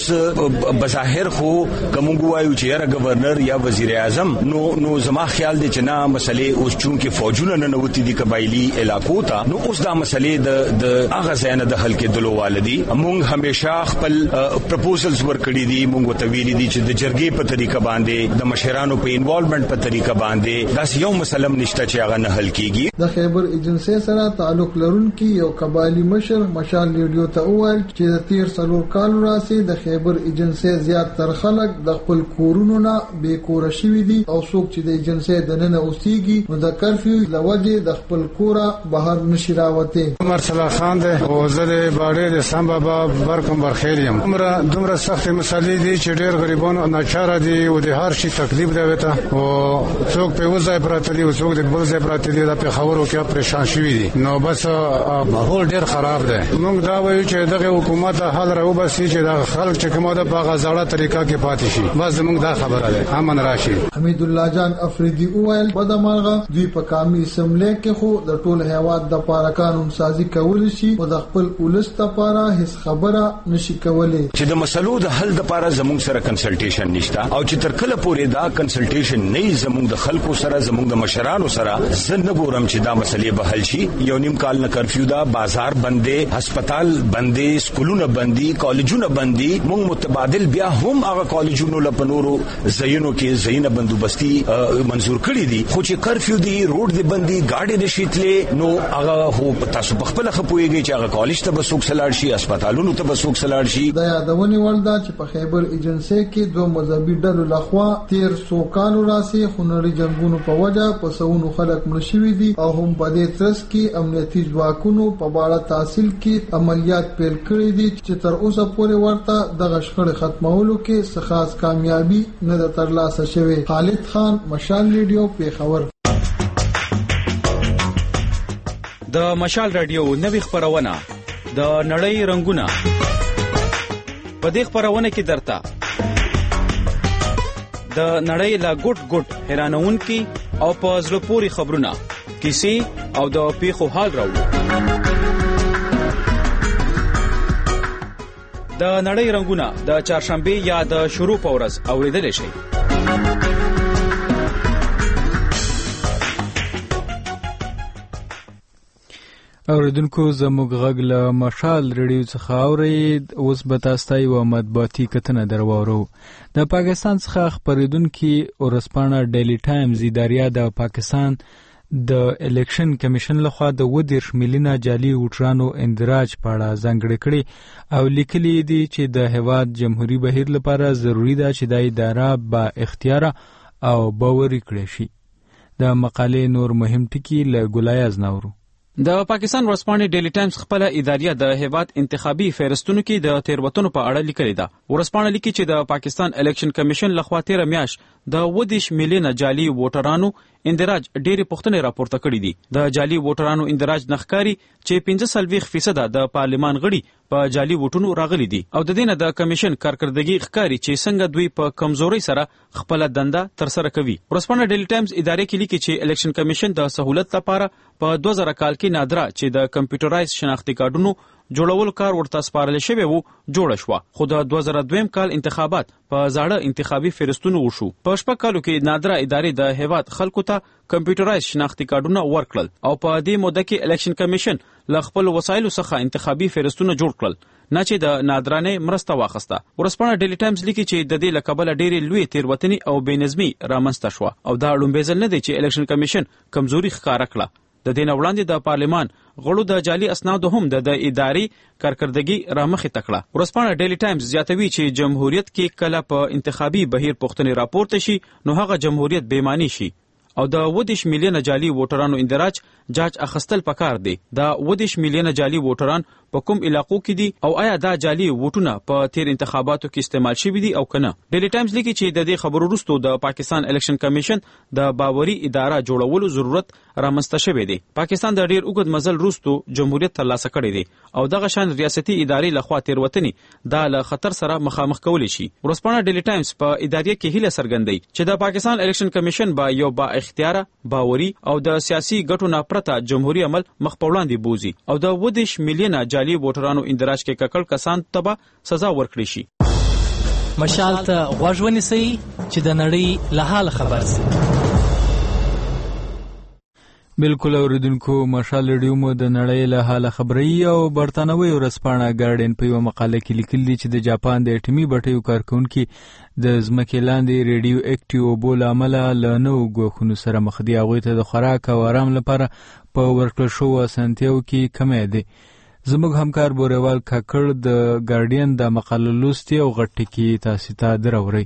وس بظاهر خو کوم وایو چې یاره گورنر یا وزیر اعظم نو نو زما خیال دی چې نه مسلې اوس چون کې فوجونه نه نوتی دي قبایلی علاقو ته، نو اوس دا مسلې د د هغه ځای نه د حل کېدلو والدي. موږ همیشه خپل پروپوزلز ورکړي دي، موږ ته ویلي دي چې د جرګې په طریقه باندې د مشرانو په انوالومنت په طریقه باندې داس یو مسله نشته چې هغه نه حل کیږي. د خیبر ایجنسۍ سره تعلق لرونکي یو قبایلی مشر مشال ریډیو ته وویل چې د تیر څلور کالو راځي د خیبر ایجنسۍ زیات تر خلک د خپل کورونو نه بې کوره شوي دي او څوک چې د ایجنسۍ دننه اوسېږي نو د کرفیو له وجې د خپل کوره بهر نشي راوتی. عمر صلاح خان دی او زه د باډې د سم بابا برکم برخیل یم. عمره دومره سختې مسلې دي چې ډېر غریبان ناچاره دي او د هر شي تکلیف دی وته او څوک په یو ځای پراته دي او څوک د بل ځای پراته دي. د پېښور کې پریشان شوي دي نو بس ماحول ډیر خراب دی. موږ دا وایو چې دغه حکومت حل راوباسي چې د خلک چې کومه د باغ زړه طریقه کې پاتې شي. بس موږ دا خبره ده امن راشي. حمید الله جان افریدي وویل بدمرغه دوی په قومي اسمبلی کې خو د ټول هیواد د پاره قانون سازي کول شي او د خپل ولس لپاره هیڅ خبره نشي کولای. چې د مسلو د حل لپاره زموږ سره کنسلټیشن نشته او چې تر کله پورې دا کنسلټیشن نه زموږ د خلکو سره زموږ د مشرانو سره زه نه ګورم چې دا مسلې به حل شي. یو نیم کال نه کرفیو دا، بازار بندې، هسپتال بندې، سکولونه بندې، کالجونه بندې. موږ متبادل بیا هم هغه کالجونو لپنورو زینو کې زینه بندوبستي منزور کړی دي، خو چې کرفیو دی روډ دی بندي گاډي نشیتلې نو هغه هو تاسو په خپل خپويږي چې هغه کالج ته بسوک سلاړ شي، هسپتالونو ته بسوک سلاړ شي. د یادونې ولدا چې په خیبر ایجنسۍ کې دوه مذهبي ډلو لخوا تیر سو کالو راسي خونړي جنگونو په وجه په سونو خلک مړ شوي دي او هم په دې ترڅ کې امنیتي ځواکونو په باړه تحصیل کې عملیات پیل کړي دي چې تر اوسه پورې ورته د غشخړې ختمولو کې څه خاص کامیابی نه ده ترلاسه شوې. خالد خان مشال ریډیو پېښور. د مشال رادیو نوې خبرونه د نړۍ رنگونه په دې خبرونه کې درته د نړۍ لا ګډ ګډ حیرانونکي او په زړه پورې خبرونه کیسې او د پیښو حال راوړو. د نړۍ رنگونه د چهارشنبه یا د شروع په ورځ اوریدل شي. اوریدونکو زموږ غږ له مشال ریډیو څخه اورید. اوس به تاسو ته یو مطبوعاتي کتنه درواورو. د پاکستان څخه خبرېدونکي ورځپاڼه ډیلی ټایمز ادارې د پاکستان د الیکشن کمیشن لخوا د ودیرش میلیونه جعلي ووټرانو اندراج په اړه ځانګړې کړې او لیکلي دي چې د هیواد جمهوریت بهیر لپاره ضروری ده چې د اداره با اختیاره او باوري کړي شي. د مقالې نور مهم ټکي له ګلایاز نورو. د پاکستان ورځپاڼې ډیلی ټایمز خپل اداریه د هیواد انتخابي فهرستونو کې د تیروتنو په اړه لیکلي ده. ورځپاڼه لیکي چې د پاکستان الیکشن کمیشن لخوا تیر میاشت د ودیش میلیونه جعلي ووټرانو اندراج ډېری پوښتنې راپورته کړې دي. د جعلي ووټرانو اندراج نخکاری چې پنځه څلوېښت فیصده د پارلمان غړي په جعلي ووټونو راغلي دي او د دې نه د کمیشن کارکردګي ښکاري چې څنګه دوی په کمزوري سره خپل دنده ترسره کوي. ورځپاڼه ډیلی ټایمز ادارې کې لیکي چې الیکشن کمیشن د سہولت لپاره په دوه زره کال کې نادره چې د کمپیوټرایز شناختی کارډونو جوړولو کار ورته سپارل شوی وو جوړ شو. خو د دوه زره دویم کال انتخابات په زاړه انتخابي فهرستونو وشو. په شپږ کالو کې نادره ادارې د هیواد خلکو ته کمپیوټرایز شناختی کارډونه ورکړل او په دې موده کې الیکشن کمیشن له خپل وسایلو څخه انتخابي فهرستونه جوړ کړل نه چې د نادرانه مرسته واخسته. ورځپاڼه ډیلی ټایمز لیکي چې د دې لکبل ډېری لوی تیروتنې او بېنظمي رامنځته شو او دا لومبې ځل نه دی چې الیکشن کمیشن کمزوري ښکاره کړه. د دې نه وړاندې د پارلمان غړو د جعلي اسنادو هم د ادارې کارکردګي رامخې تکړه. ورځپاڼه ډیلی ټایمز زیاتوي چې جمهوریت کې کله په انتخابي بهیر پوښتنې راپورته شي نو هغه جمهوریت بېمانی شي او د ودیش میلیونه جعلي ووټرانو اندراج جاج اخستل پکار دی. دا ودیش میلیونه جعلي ووټران په کوم علاقو کې دي او آیا دا جعلي ووټونه په تیر انتخاباتو کې استعمال شوي دي او کنه. ډیلی ټایمز لیکي چې د دې خبرو وروسته د پاکستان الیکشن کمیشن د باوري اداره جوړولو ضرورت رامنځته شوی دی. پاکستان د ډیر اوږد مزل وروسته جمهوریت ترلاسه کړی دی او دغه شان ریاستي ادارې لخوا تیروتنې دا له خطر سره مخامخ کولی شي. ورځپاڼه ډیلی ټایمز په ادارې کې هیله څرګندوي چې د پاکستان الیکشن کمیشن به یو با اختیار باوري او د سیاسي ګټو نه پرته جمهوریت عمل مخ په وړاندې بوزي او د ودیش میلیونه جعلي ووټرانو اندراج کې ککړ کسان ته به سزا ورکړي شي. مشال ته غوږ ونیسئ چې د نړۍ له حال خبر شي. بالکل اوریدونکو مشال ریډیو مو د نړۍ له حال خبري او برتانوي ورځپاڼه ګارډین په یو مقاله کې لیکلي چې د جاپان د اټومي بټیو کارکونکو د ځمکې لاندې ریډیو اکټیو بول عمل له نو غوښنو سره مخ دي. هغه ته د خوراک او آرام لپاره په ورکړل شو اسانتیاو کې کمی دي. زموږ همکار بوروال کاکړ د ګارډین د مقاله لوستي او غټ کې تاسو ته دروري.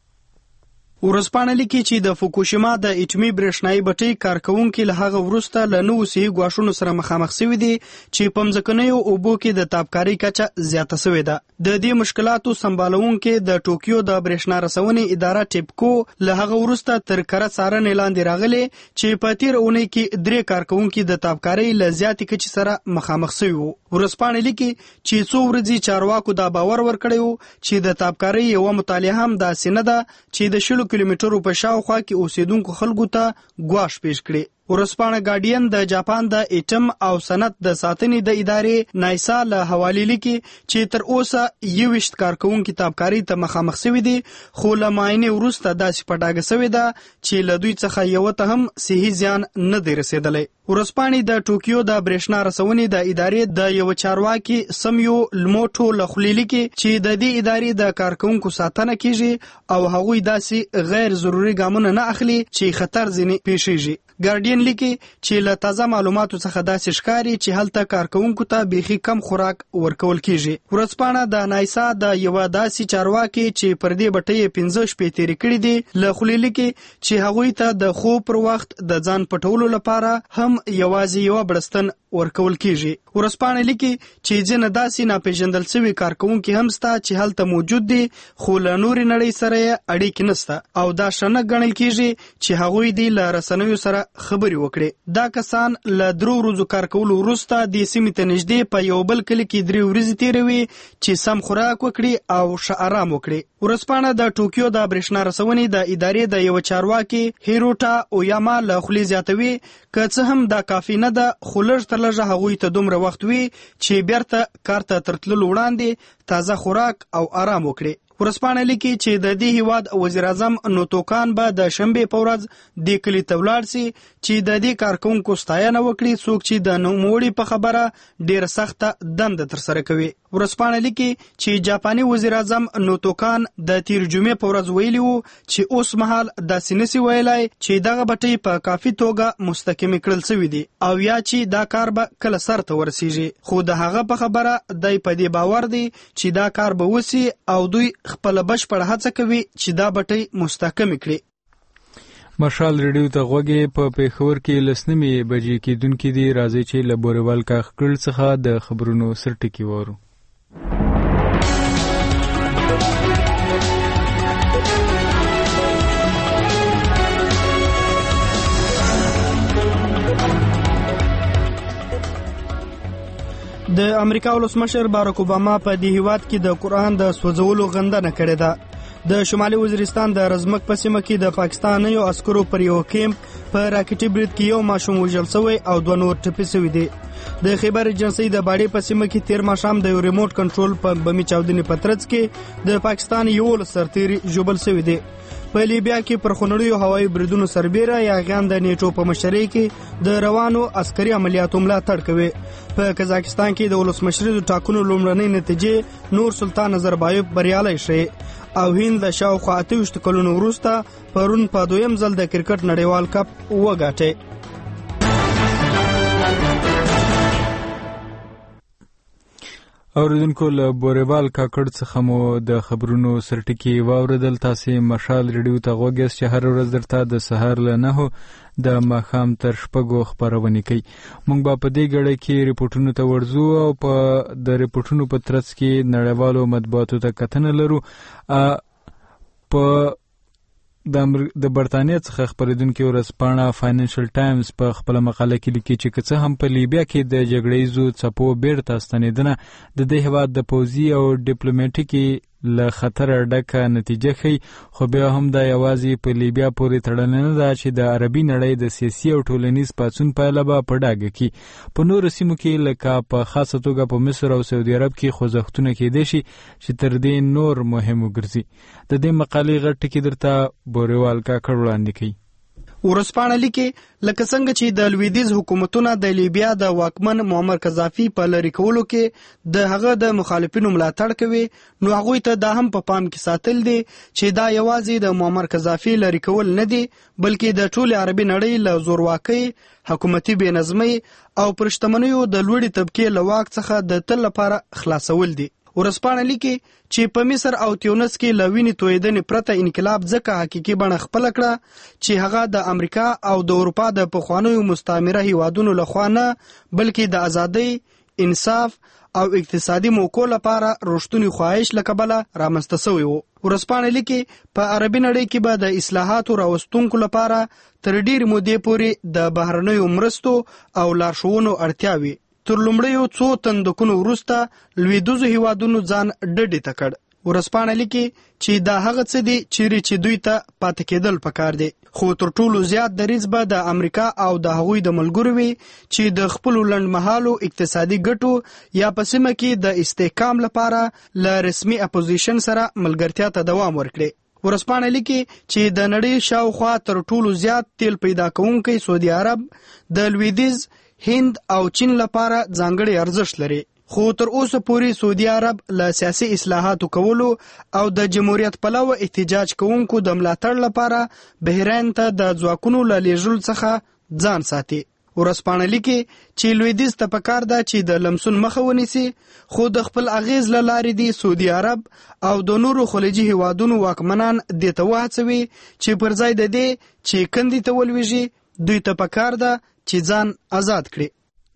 ورځپاڼه لیکي چې د فوکوشیما د اټومي برېښنايي بټۍ کارکونکو له هغه وروسته له نوو صحي ګواښونو سره مخامخ شوي دي چې په ځمکنیو اوبو کې د تابکارۍ کچه زیاته شوې ده. د دې مشکلاتو سمبالونکو د ټوکیو د برېښنا رسونې اداره ټیپکو له هغه وروسته تر کره څارنې لاندې راغلي چې په تیر اونۍ کې درې کارکونکو د تابکارۍ له زیاتې کچې سره مخامخ شوي وو. ورځپاڼه لیکي چې څو ورځې چارواکو دا باور ورکړی وو چې د تابکارۍ یوه مطالعه هم داسې نه ده چې د شلو کیلومترو په شاوخوا کې اوسیدونکو خلکو ته ګواښ پیښ کړي. ورځپاڼه ګارډین د جاپان د اټم او صنعت د ساتنې د ادارې نایسا له حوالې لیکي چې تر اوسه یوویشت کارکونکو تابکارۍ ته مخامخ شوي دي خو له معاینې وروسته داسې په ډاګه شوې ده چې له دوی څخه یوه ته هم صحي زیان نه دی رسېدلی. ورځپاڼې د ټوکیو د برېښنا رسونې د ادارې د یو چارواکي سمیو لموټو له خولې لیکي چې د دې ادارې د کارکونکو ساتنه کیږي او هغوی داسې غیر ضروري ګامونه نه اخلي چې خطر ځینې پیښیږي. ګارډین لیکي چې له تازه معلوماتو څخه داسې ښکاري چې هلته کارکونکو ته بیخي کم خوراک ورکول کیږي. ورځپاڼه د نایسا د یوه داسې چارواکي چې پر دې بټۍ پنځه شپې تېرې کړي دي له خولې لیکي چې هغوی ته د خوب پر وخت د ځان پټولو لپاره هم یوازې یوه بړستن ورکول کیږي. ورځپاڼه لیکي چې ځینې داسې ناپېژندل شوي کارکونکي هم شته چې هلته موجود دي خو له نورې نړۍ سره یې اړیکې نشته او دا ښه نه ګڼل کیږي چې هغوی دې له رسنیو سره خبرې وکړي. دا کسان له درو ورځو کار کولو وروسته دې سیمې ته نږدې په یو بل کلي کې درې ورځې تېروي چې سم خوراک وکړي او ښه آرام وکړي. ورځپاڼه د ټوکیو د برېښنا رسونې د ادارې د یو چارواکي هیروټا اویاما له خولې زیاتوي که څه هم دا کافي نه ده خو لږ تر لږه هغوی ته دومره وخت وي چې بیرته کار ته تر تللو وړاندې تازه خوراک او آرام وکړي. ورځپاڼه لیکي چې د دې هیواد وزیر اعظم نوتوکان به د شنبې په ورځ دې کلي ته ولاړ سي چې د دې کارکونکو ستاینه وکړي څوک چې د نوموړي په خبره ډېره سخته دنده ترسره کوي. ورځپاڼه لیکي چې جاپاني وزیر اعظم نوتوکان د تیر جمعې په ورځ ویلي وو چې اوس مهال داسې نشي ویلای چې دغه بټۍ په کافي توګه مستحکمې کړل شوي دي او یا چې دا کار به کله سر ته ورسیږي خو د هغه په خبره دی په دې باور دی چې دا کار به وسي او دوی خپل بشپړ هڅه کوي چې دا بټۍ مستحکم کړي. مشال ریډیو ته غوږی په پیښور کې لسنمې بجې کېدونکې دي. راځي چې له بورېوال کاکړ څخه د خبرونو سرټکي وورو. د امریکا ولسمشر باراک اوباما په دې هیواد کې د قرآن د سوځولو غندنه کړې ده. د شمالي وزیرستان د رزمک په سیمه کې د پاکستانیو عسکرو پر یو کیمپ په راکټي برید کې یو ماشوم وژل شوی او دوه نور ټپي شوي دي. د خیبر ایجنسۍ د باډي په سیمه کې تیر ماښام د یو ریموټ کنټرول په بمي چاودنې په ترڅ کې د پاکستان یولس سرتیري ژوبل شوي دي. په لیبیا کې پر خونړیو هوایي بریدونو سربیره یاغیان د نیټو په مشرۍ کې د روانو عسکري عملیاتو ملاتړ کوي. په قزاقستان کې د ولسمشرۍ د ټاکنو لومړنۍ نتیجې نور سلطان نظربایف بریالی شي او هند د شاوخوا اته ویشت کلونو وروسته پرون په دویم ځل د کرکټ نړیوال کپ وګاټه. اوریدونکو له بورېوال کاکړ څخه مو د خبرونو سرټکي واوریدل. تاسې مشال ریډیو ته غوږ یاست چې هره ورځ درته د سهار له نهو د ماښام تر شپږو خپرونې کوي. موږ به په دې ګړۍ کې ریپورټونو ته ورځو او په د ریپورټونو په ترڅ کې نړیوالو مطبوعاتو ته کتنه لرو. په د برطانیې څخه خپرېدونکې ورځپاڼه فاینانشل ټایمز په خپله مقاله کې لیکي چې که څه هم په لیبیا کې د جګړه ییزو څپو بیرته ستنېدنه د دې هېواد د پوځي او ډیپلوماټیکي له خطره ډکه نتیجه ښیي، خو بیا هم دا یوازې په لیبیا پورې تړلې نه ده چې د عربي نړۍ د سیاسي او ټولنیز پاڅون پایله به په ډاګه کړي. په نورو سیمو کې لکه په خاصه توګه په مصر او سعودي عرب کې خوځښتونه کېدای شي چې تر دې نور مهم وګرځي. د دې مقالې غټ ټکي درته بورېوال کاکړ وړاندې کوي. ورځپاڼه لیکي لکه څنګه چې د لویدیځ حکومتونه د لیبیا د واکمن معمر قذافي په لرې کولو کې د هغه د مخالفینو ملاتړ کوي، نو هغوی ته دا هم په پام کې ساتل دي چې دا یوازې د معمر قذافي لرې کول نه دي، بلکې د ټولې عربي نړۍ له زورواکۍ، حکومتي بې نظمۍ او پر شتمنیو د لوړې طبقې له واک څخه د تل لپاره خلاصول دي. ورځپاڼه لیکي چې په مصر او تیونس کې له وینې تویېدنې پرته انقلاب ځکه حقیقي بڼه خپله کړه چې هغه د امریکا او د اروپا د پخوانیو مستعمره هیوادونو لخوا نه بلکې د ازادۍ، انصاف او اقتصادي موقعو لپاره رښتونی خواهش له کبله رامنځته شوی و. ورځپاڼه لیکي په عربي نړۍ کې به د اصلاحاتو راوستونکو لپاره تر ډېرې مودې پورې د بهرنیو مرستو او لارښوونو اړتیا وي. تر لومړیو څو تندکونو وروسته لویدیځو هیوادونو ځان ډډې ته کړ. ورځپاڼه لیکي چې دا هغه څه دي چیرې چې دوی ته پاتې کېدل پکار دي، خو تر ټولو زیات دریځ به د امریکا او د هغوی د ملګرو وي چې د خپلو لنډمهالو اقتصادي ګټو یا په سیمه کې د استحکام لپاره له رسمي اپوزیشن سره ملګرتیا ته دوام ورکړي. ورځپاڼه لیکي چې د نړۍ شاوخوا تر ټولو زیات تیل پیدا کوونکی سعودي عرب د لویدیځ، هند او چین لپاره ځانګړی ارزښت لري، خو تر اوسه پورې سعودي عرب له سیاسي اصلاحاتو کولو او د جمهوریت پلوه احتجاج کوونکو د ملاتړ لپاره بحرین ته د ځواکونو له لیږلو څخه ځان ساتي. ورځپاڼه لیکي چې لویدیځ ته پکار ده چې د لمسون مخه ونیسي، خو د خپل اغیز له لارې دي سعودي عرب او د نورو خلیجي هیوادونو واکمنان دې ته وهڅوي چې پر ځای د دې چې کندې ته ولویږي دوی ته پکار ده چې ځان آزاد کړي.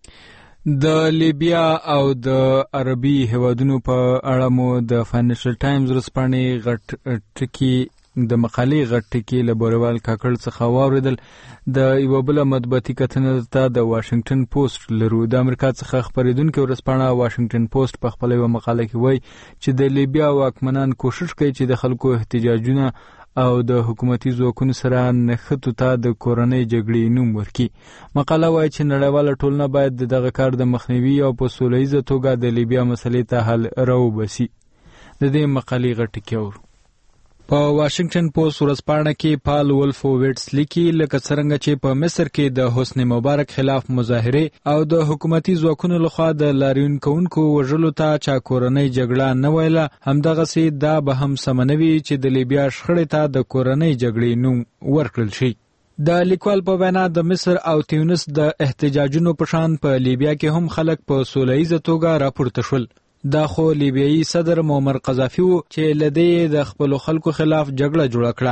د لیبیا او د عربي هیوادونو په اړه مو د فاینانشل ټایمز ورځپاڼې غټ ټکي د مقالې غټ ټکي له بورېوال کاکړ څخه واورېدل. د یوه بله مطبوعاتي کتنه ته د واشنګټن پوسټ لرو. د امریکا څخه خپرېدونکې ورځپاڼه واشنګټن پوسټ په خپله یوه مقاله کې وایي چې د لیبیا واکمنان کوشش کوي چې د خلکو احتجاجونه او د حکومتي ځواکونو سره نښتو ته د کورنۍ جګړې نوم ورکړي. مقاله وایي چې نړیواله ټولنه باید د دغه کار د مخنیوي او په سوله ییزه توګه د لیبیا مسلې ته حل راوباسي. د دې مقالې غټ ټکي اورو. په واشنګټن پوسټ ورځپاڼه کې پال ولفوویټس لیکي لکه څرنګه چې په مصر کې د حسنی مبارک خلاف مظاهرې او د حکومتي ځواکونو لخوا د لاریون کوونکو وژلو ته چا کورنۍ جګړه نه ویله، همدغسې دا به هم سمه نه وي چې د لیبیا شخړې ته د کورنۍ جګړې نوم ورکړل شي. د لیکوال په وینا د مصر او تیونس د احتجاجونو په شان په لیبیا کې هم خلک په سوله ییزه توګه راپورته شول. دا خو لیبیایي صدر معمر قذافي و چې له دې د خپلو خلکو خلاف جګړه جوړه کړه.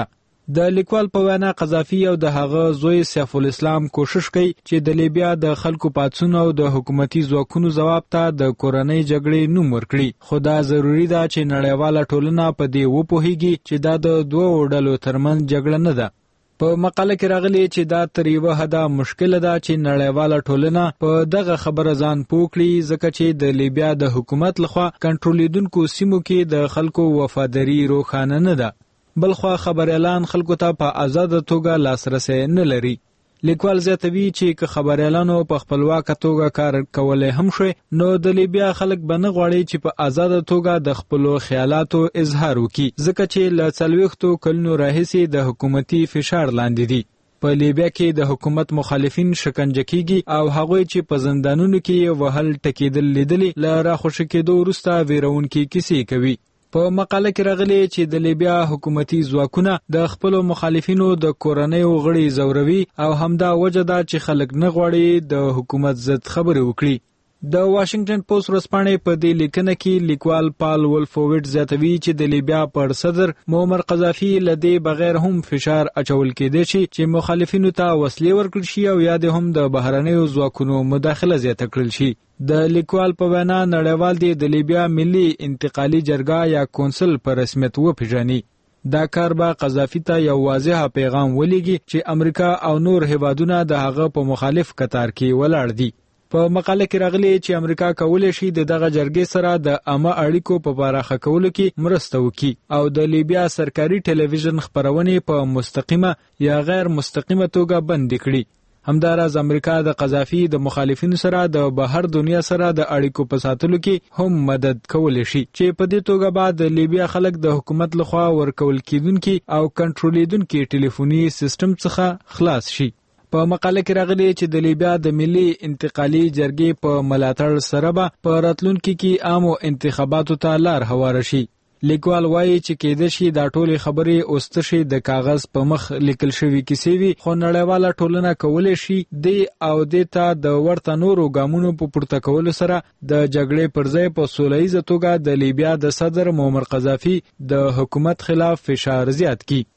د لیکوال په وینا قذافي او د هغه زوی سیف الاسلام کوشش کوي چې د لیبیا د خلکو پاڅون او د حکومتي ځواکونو ځواب ته د کورنۍ جګړې نوم ورکړي، خو دا ضروري ده چې نړیواله ټولنه په دې وپوهیږي چې دا د دوو ډلو ترمنځ جګړه نه ده. په مقاله کې راغلي چې دا تر یوه حده مشکله ده چې نړیواله ټولنه په دغه خبره ځان پوه کړي، ځکه چې د لیبیا د حکومت لخوا کنټرولیدونکو سیمو کې د خلکو وفاداري روښانه نه ده. بلخوا خبر اعلان خلکو ته په آزاده توګه لاسرسی نه لري. لیکوال زیاتوي چې که خبر اعلانو په خپلواکه توګه کار کولای هم شوی، نو د لیبیا خلک به نه غواړي چې په آزاده توګه د خپلو خیالاتو اظهار وکړي، ځکه چې له څلوېښتو کلونو راهیسې د حکومتي فشار لاندې دي. په لیبیا کې د حکومت مخالفین شکنجه کیږي او هغوی چې په زندانونو کې وهل ټکېدل لیدلي له راخوشي کېدو وروسته ویرونکې کیسې کوي. په مقاله کې راغلي چې د لیبیا حکومتي ځواکونه د خپلو مخالفینو د کورنیو غړي زوروي او همدا وجه ده چې خلک نه غواړي د حکومت ضد خبرې وکړي. د واشنگټن پوسټ ورځپاڼې په دې لیکنه کې لیکوال پال ولفوویټ زیاتوي چې د لیبیا پر صدر معمر قذافي له دې بغیر هم فشار اچول کېدی شي چې مخالفینو ته وسلې ورکړل شي او یا د هم د بهرنیو ځواکونو مداخله زیاته کړل شي. د لیکوال په وینا نړیوال دی د لیبیا ملي انتقالي جرګه یا کونسل په رسمیت وپېژني. دا کار به قذافي ته یو واضح پیغام ولېږي چې امریکا او نور هیوادونه د هغه په مخالف کتار کې ولاړ دي. په مقاله کې راغلي چې امریکا کولی شي د دغه جرګې سره د عامه اړیکو په پراخه کولو کې مرسته وکړي او د لیبیا سرکاري ټلویزیون خپرونې په مستقیمه یا غیر مستقیمه توګه بند کړي. همداراز امریکا د قذافي د مخالفینو سره د بهر دنیا سره د اړیکو په ساتلو کې هم مدد کولی شي، چې په دې توګه به د لیبیا خلک د حکومت لخوا ورکول کېدونکي او کنټرولیدونکي ټلیفوني سیستم څخه خلاص شي. په مقاله کې راغلي چې د لیبیا د ملي انتقالي جرګې په ملاتړ سره به په راتلونکي کې عامو انتخاباتو ته لار هواره شي. لیکوال وایي چې کېدای شي دا ټولې خبرې اوس تشې د کاغذ په مخ لیکل شوي کیسې وي، خو نړیواله ټولنه کولی شي دې او دې ته د ورته نورو ګامونو په پورته کولو سره د جګړې پر ځای په سوله ییزه توګه د لیبیا د صدر معمر قذافي د حکومت خلاف فشار زیات کړي.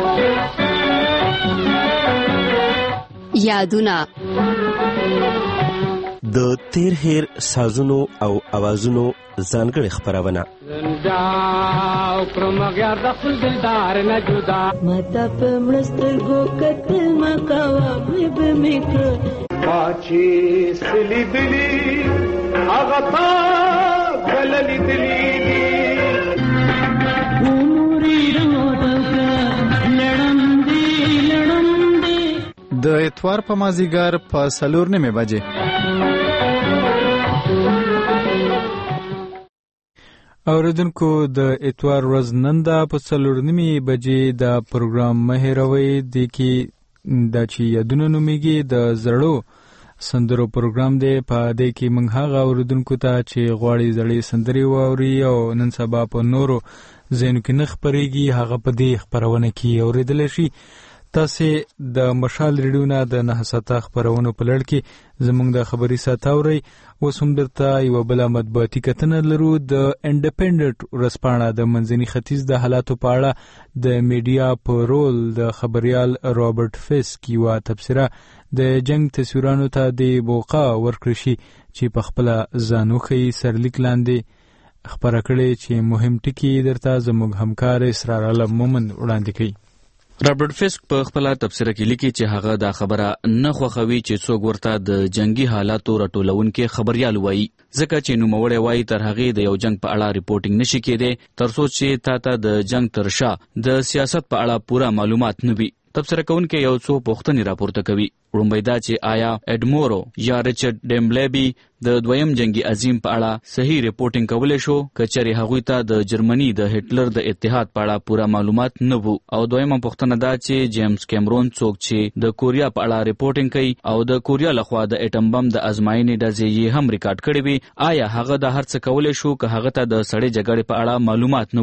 یادونه د تیر هیر سازونو او اوازونو ځانګړې خپرونه ماته په مړسترګو کتل مکوه به مې کړه ما چې څه لیدلي هغه تا بله لیدلي دي عمري راوړه لړندې لړندې. د اتوار په مازیګر په څلور نیمې بجې اوریدونکو د اتوار ورځ نن ده په څلور نیمې بجې دا پروګرام مه هېروئ. دې کې دا چې یادونه نومیږي د زړو سندرو پروګرام دی. په دې کې موږ هغه اوریدونکو ته چې غواړي زړې سندرې واوري او نن سبا په نورو ځایونو کې نه خپرېږي هغه په دې خپرونه کې اورېدلی شي. تاسې د مشال ریډیو نه د نهه ساعته خپرونو په لړ کې زموږ د خبري ساعت اورئ. اوس هم درته یوه بله مطبوعاتي کتنه لرو. د انډیپینډنټ ورځپاڼه د منځني ختیځ د حالاتو په اړه د میډیا په رول د خبریال رابرټ فیسک یوه تبصره د جنگ تصویرانو ته د بوقا ورکړی شي چې په خپله ځان وښیي سرلیک لاندې خپره کړې چې مهم ټکي درته زموږ همکار اسرار عالم مومن وړاندې کوي. رابرټ فیسک په خپل تبصره کې لیکي چې هغه دا خبره نه خوښوي چې څوک ورته د جنگي حالاتو راټولونکي خبريال وایي، ځکه چې نوموړی وایي تر هغې د یو جنگ په اړه ریپورټینګ نشي کېدی تر څو چې تا ته د جنگ تر شا د سیاست په اړه پوره معلومات نه وي. تبصره کوونکی یو څو پوښتنې راپورته کوي. وړومبی دا چې آیا اډمورو یا ریچارډ ډیمبلیبي د دویم جنگي عظیم په اړه صحیح ریپورټینګ کولی شو که چېرې هغوی ته د جرمني د هټلر د اتحاد په اړه پوره معلومات نه وو. او دویمه پوښتنه دا چې جیمز کیمرون څوک چې د کوریا په اړه ریپورټینګ کوي او د کوریا لخوا د اټم بم د ازمایښتې ډزې یې هم ریکارډ کړې وي، آیا هغه دا هر څه کولی شو که هغه ته د سړې جګړې په اړه معلومات نه وو؟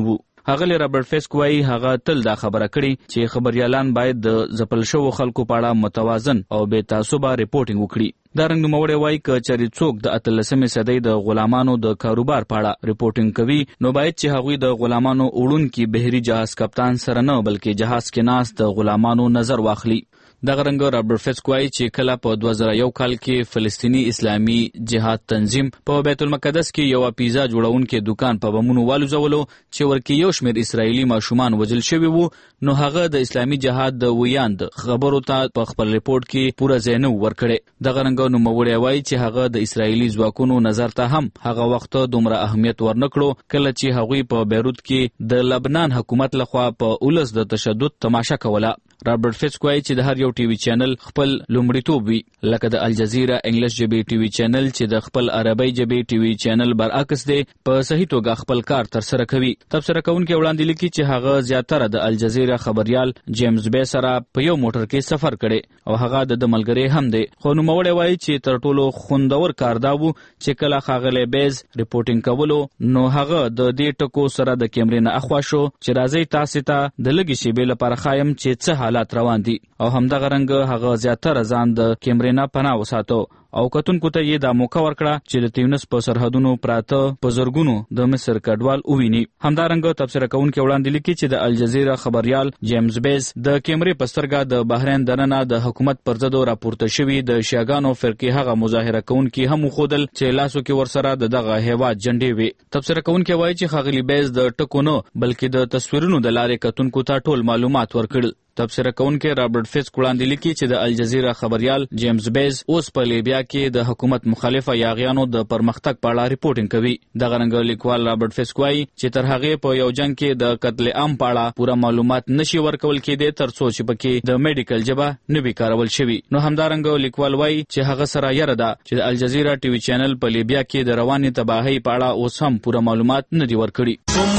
هغه رابرټ فیسک وایي هغه تل دا خبره کړې چې خبريالان باید د ځپل شوو خلکو په اړه متوازن او بې تعصبه ریپورټینګ وکړي. دا رنګ نوموړی وایي که چېرې څوک د اتلسمې صدۍ د غلامانو د کاروبار په اړه ریپورټینګ کوي نو باید چې هغوی د غلامانو وړونکي بحري جهاز کپتان سره نه بلکې جهاز کې ناست د غلامانو نظر واخلي. دغه رنګ رابرټ فیسک وایي چې کله په دوه زره یو کال کې فلسطیني اسلامي جهاد تنظیم په بیت المقدس کې یو پیزا جوړونکي دکان په بمونو والوځولو چې ورکې یو شمېر اسرایلي ماشومان وژل شوي وو نو هغه د اسلامي جهاد د ویاند خبرو ته په خپل ریپورت کې پوره ځای نه ورکړی. دغه رنګ نوموړی وایي چې هغه د اسرایلي ځواکونو نظر ته هم هغه وخت دومره اهمیت ورنکړو کله چې هغوی په بیروت کې د لبنان حکومت لخوا په اولس د تشدد تماشا کوله. رابرټ فیسک وایي چې د هر یو ټي وي چینل خپل لومړیتوب وي لکه د الجزیره انګلیش ژبې ټي وي چینل چې د خپل عربی ژبې ټي وي چینل برعکس دی په صحیح توګه خپل کار ترسره کوي. تبصره کوونکي وړاندې لیکي چې هغه زیاتره د الجزیره خبريال جیمز بی سره په یو موټر کې سفر کړي او هغه د ملګری هم دی. خو نوموړی وایي چې تر ټولو خوندور کار دا وو چې کله ښاغلی بیز ریپورټینګ کولو نو هغه د دې ټکو سره د کیمرې نه اخوا شو چې راځئ تاسې ته د لږې شیبې لپاره ښایم چې څه حالات روان دي او همدغه رنګ هغه زیاتره ځان د کیمرې نه پناه وساتو او کتونکو ته یې دا موقع ورکړه چې د تیونس په سرحدونو پراته په زرګونو د مصر کډوال وویني. همدارنګه تبصره کوونکي وړاندې لیکي چې د الجزیره خبريال جیمز بیز د کیمرې په سترګه د بحرین دننه د حکومت پر ضد راپورته شوي د شیعاګانو فرقې هغه مظاهره کوونکي هم وښودل چې لاسو کې ورسره د دغه هیواد جنډې وي. تبصره کوونکي وایي چې ښاغلي بیز د ټکو نه بلکې د تصویرونو د لارې کتونکو ته ټول معلومات ورکړل. تبصره کوونکی رابرټ فیسک وړاندې لیکي چې د الجزیره خبريال جیمز بیز اوس په لیبیا کې د حکومت مخالفه یاغیانو د پرمختګ په اړه ریپورټینګ کوي. دغه رنګ لیکوال رابرټ فیسک وایي چې تر هغې په یو جنګ کې د قتل عام په اړه پوره معلومات نشي ورکول کېدی تر څو چې پکې د میډیکل ژبه نه وي کارول شوي. نو همدارنګه لیکوال وایي چې هغه سره یره ده چې د الجزیره ټي وي چینل په لیبیا کې د روانې تباهۍ په اړه اوس هم پوره معلومات نه دي ورکړي.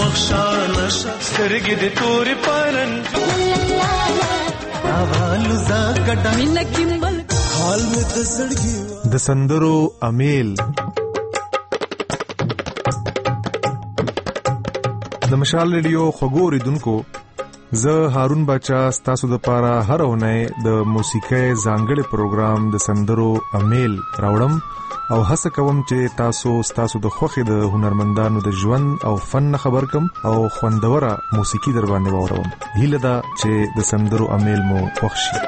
د سندرو امیل د مشال ریډیو خوږو اوریدونکو زه هارون باچا ستاسو د پاره هر اونۍ د موسیقۍ ځانګړي پروګرام د سندرو امیل راوړم او هڅه کوم چې تاسو ستاسو د خوښې د هنرمندانو د ژوند او فن خبر کم او خوندوره موسیقي در باندې واوروم. هیله ده چې د سندرو امیل مو خوښ شي.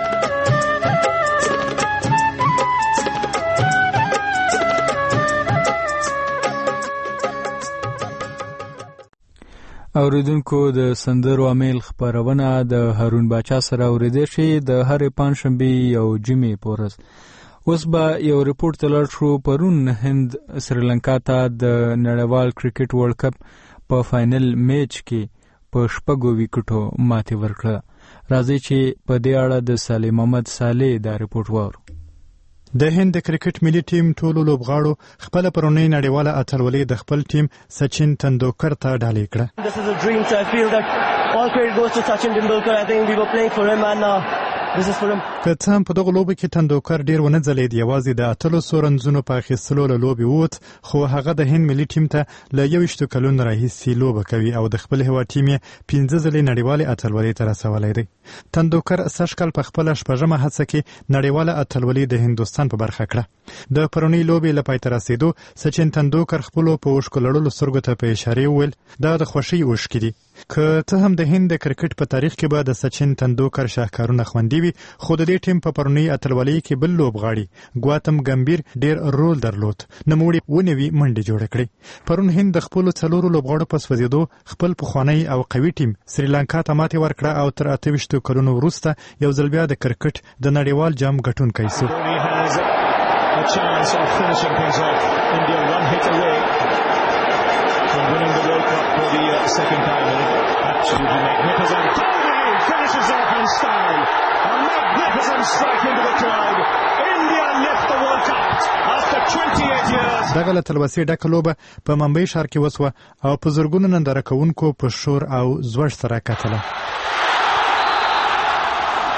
اوریدونکو د سندرو امیل خبرونه د هارون باچا سره اوریدل شي د هرې پنځشنبې یو جمعې په ورځ. اوس به یو ریپورت ته لاړ شو. پرون هند سریلانکا ته د نړیوال کرکټ ورلد کپ په فائنل میچ کې په شپږو ویکټو ماتې ورکړه. راځي چې په دې اړه د صالح محمد صالح دا ریپورت واورو. د هند کرکټ ملي ټیم ټولو لوبغاړو خپل پرونی نړیواله اتلولي د خپل ټیم سچن تندولکر ته ډالۍ کړه. This is a dream, so I feel that all credit goes to Sachin Tendulkar. I think we were playing for him and uh, this is for him. که څه هم په دغه لوبه کې تندولکر ډیر ونه ځلید، یوازې د اتلو سورنځونو په اخیستلو له لوبې ووت، خو هغه د هند ملي ټیم ته له یویشتو کلونو راهیسې لوبه کوي او د خپل هیواد ټیم یې پنځه ځلې نړیوالې اتلولۍ ته رسولی دی. تندولکر سږ کال په خپله شپږمه هڅه کې نړیواله اتلولي د هندوستان په برخه کړه. د پرونی لوبې له پای ته رسېدو سچن تندولکر خپلو په اوښکو لړلو سترګو ته په اشارې وویل دا د خوښۍ اوښکې دي. که څه هم د هند د کرکټ په تاریخ کې به د سچن تندولکر شاهکارونه خوندي وي، خو د دې ټیم په پرونی اتلولۍ کې بل لوبغاړي ګواتم ګمبیر ډیر رول درلود. نوموړي ونوي منډې جوړې کړې. پرون هند د خپلو څلورو لوبغاړو په سوځېدو خپل پخوانی او قوي ټیم سریلانکا ته ماتې ورکړه او تر اته ویشتو کلونو وروسته یو ځل بیا د کرکټ د نړیوال جام ګټونکی شو. A chance of finishing things off. India one hit away from winning the World Cup for the uh, second time. Absolutely magnificent. Tony finishes off in style. A magnificent strike into the crowd. India lift the World Cup after twenty-eight years. دغه له تلوسې ډکه لوبه په ممبئی ښار کې وسوه او په زرګونو ننداره کوونکو په شور او زوږ سره کتله.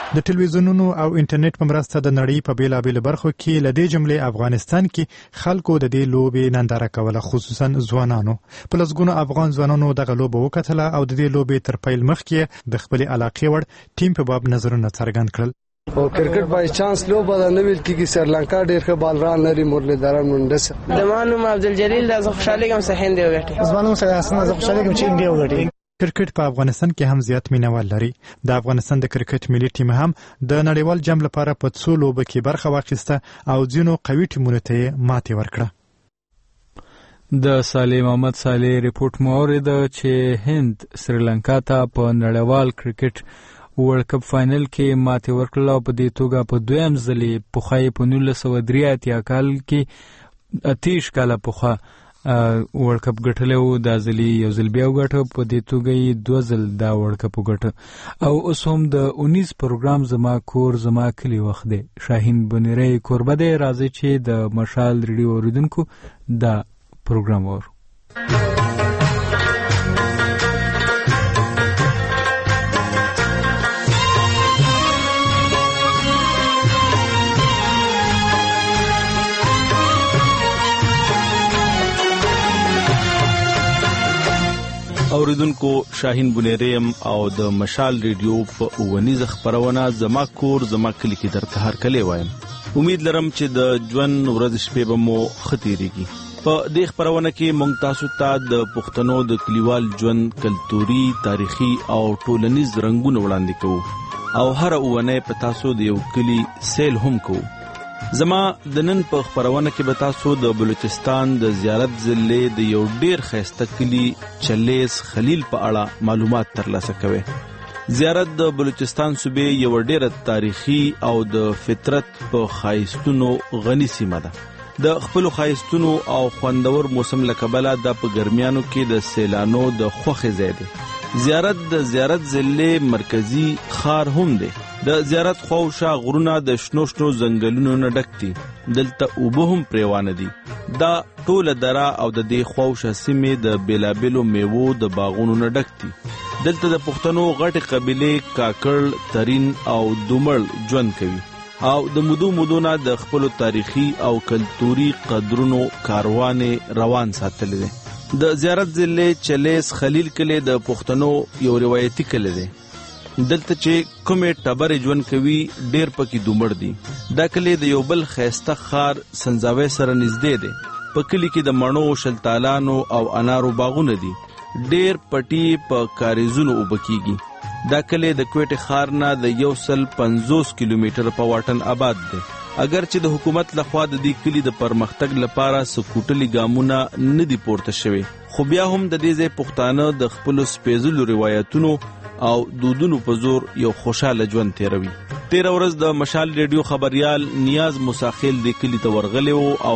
د ټلویزیونونو او انټرنیټ په مرسته د نړۍ په بیلابېلو برخو کې له دې جملې افغانستان کې خلکو د دې لوبې ننداره کوله، خصوصا ځوانانو. په لسګونو افغان ځوانانو دغه لوبه وکتله او د دې لوبې تر پیل مخکې د خپلې علاقې وړ ټیم په باب نظرونه څرګند کړل. او کرکټ بای چانس لوبه ده، نه ویل کېږي سریلانکا ډېر ښه بالران لري، مرلیداران منډس. زما نوم عبدالجلیل ده، زه خوشحاله یم چې هند وګټي. زما نوم سید حسن، زه خوشحاله یم چې انډیا وګټي. کرکټ په افغانستان کې هم زیات مینوال لري. د افغانستان د کرکټ ملي ټیم هم د نړیوال جام لپاره په څو لوبو کې برخه واخیسته او ځینو قوي ټیمونو ته یې ماتې ورکړه. د صالح محمد صالح ریپورت مو اورېده چې هند سریلانکا ته په نړیوال کرکټ ورلد کپ فائنل کې ماتې ورکړه او په دې توګه په دویم ځلې پخوای په نولس سوه درې اتیا کال کې اتیش کاله پخوا ورلد کپ ګټلی و. دا ځلې یو ځل بیا وګټه، په دې توګه یې دوه ځل دا ورلد کپ وګټه. او اوس هم د اونیز پروګرام زما کور زما کلی وخت دی. شاهین بنیری کوربه دی. راځي چې د مشال ریډیو اوریدونکو دا پروګرام ور اوریدونکو. شاهین بنیریم او د مشال ریډیو په ونیزه خبرونه زما کور زما کلی کې درته هر کله وایم. امید لرم چې د ژوند ورځ شپې به مو ختیریږي. په دې خبرونه کې مونږ تاسو ته د پښتنو د کلیوال ژوند کلتوري، تاریخي او ټولنیز رنگونه وړاندې کوو او هر اونه په تاسو د یو کلی سیل هم کوو. زما د نن په خبرونه کې به تاسو د بلوچستان د زیارت ضلع د یو ډیر ښایسته کلی چلیس خلیل په اړه معلومات ترلاسه کوئ. زیارت د بلوچستان صوبې یو ډیره تاریخي او د فطرت په ښایستونو غني سیمه ده. د خپل ښایستونو او خوندور موسم له کبله د په ګرمیانو کې د سیلانو د خوښې ځای دی. زیارت د زیارت ضلع مرکزی خار هم دی. د زیارت خواوشا غرونه د شنو شنو ځنګلونو نه ډک دي. دلته اوبه هم پریوانه دي. دا ټوله دره او د دې خواوشا سیمې د بیلابیلو میوو د باغونو نه ډک دي. دلته د پښتنو غټې قبیلې کاکړ، ترین او دومړ ژوند کوي او د مودو مودونه د خپل تاریخي او کلتوري قدرونو کاروان روان ساتلی دی. د زیارت ضلع چلیس خلیل کلی د پښتنو یو روایتي کلی دی. دلته چې کومې ټبرې ژوند کوي ډیر پکې دومړ دي. دا کلی د یو بل ښایسته ښار سنځاوی سره نږدې دی. په کلی کې د مڼو، شلتالانو او انارو باغونه دي. ډیر پټي په کاریزونو اوبه کیږي. دا کلی د کوټې ښار نه د یو سل پنځوس کیلومتر په واټن آباد دی. اگر چې د حکومت لخوا د دې کلی د پرمختګ لپاره سکوټلي ګامونه نه دي پورته شوي، خو بیا هم د دې ځای پښتانه د خپلو سپېڅلو روایتونو او دودونو په زور یو خوشاله ژوند تیروي. تیره ورځ د مشال ریډیو خبریال نیاز مساخیل د کلی ته ورغلی و او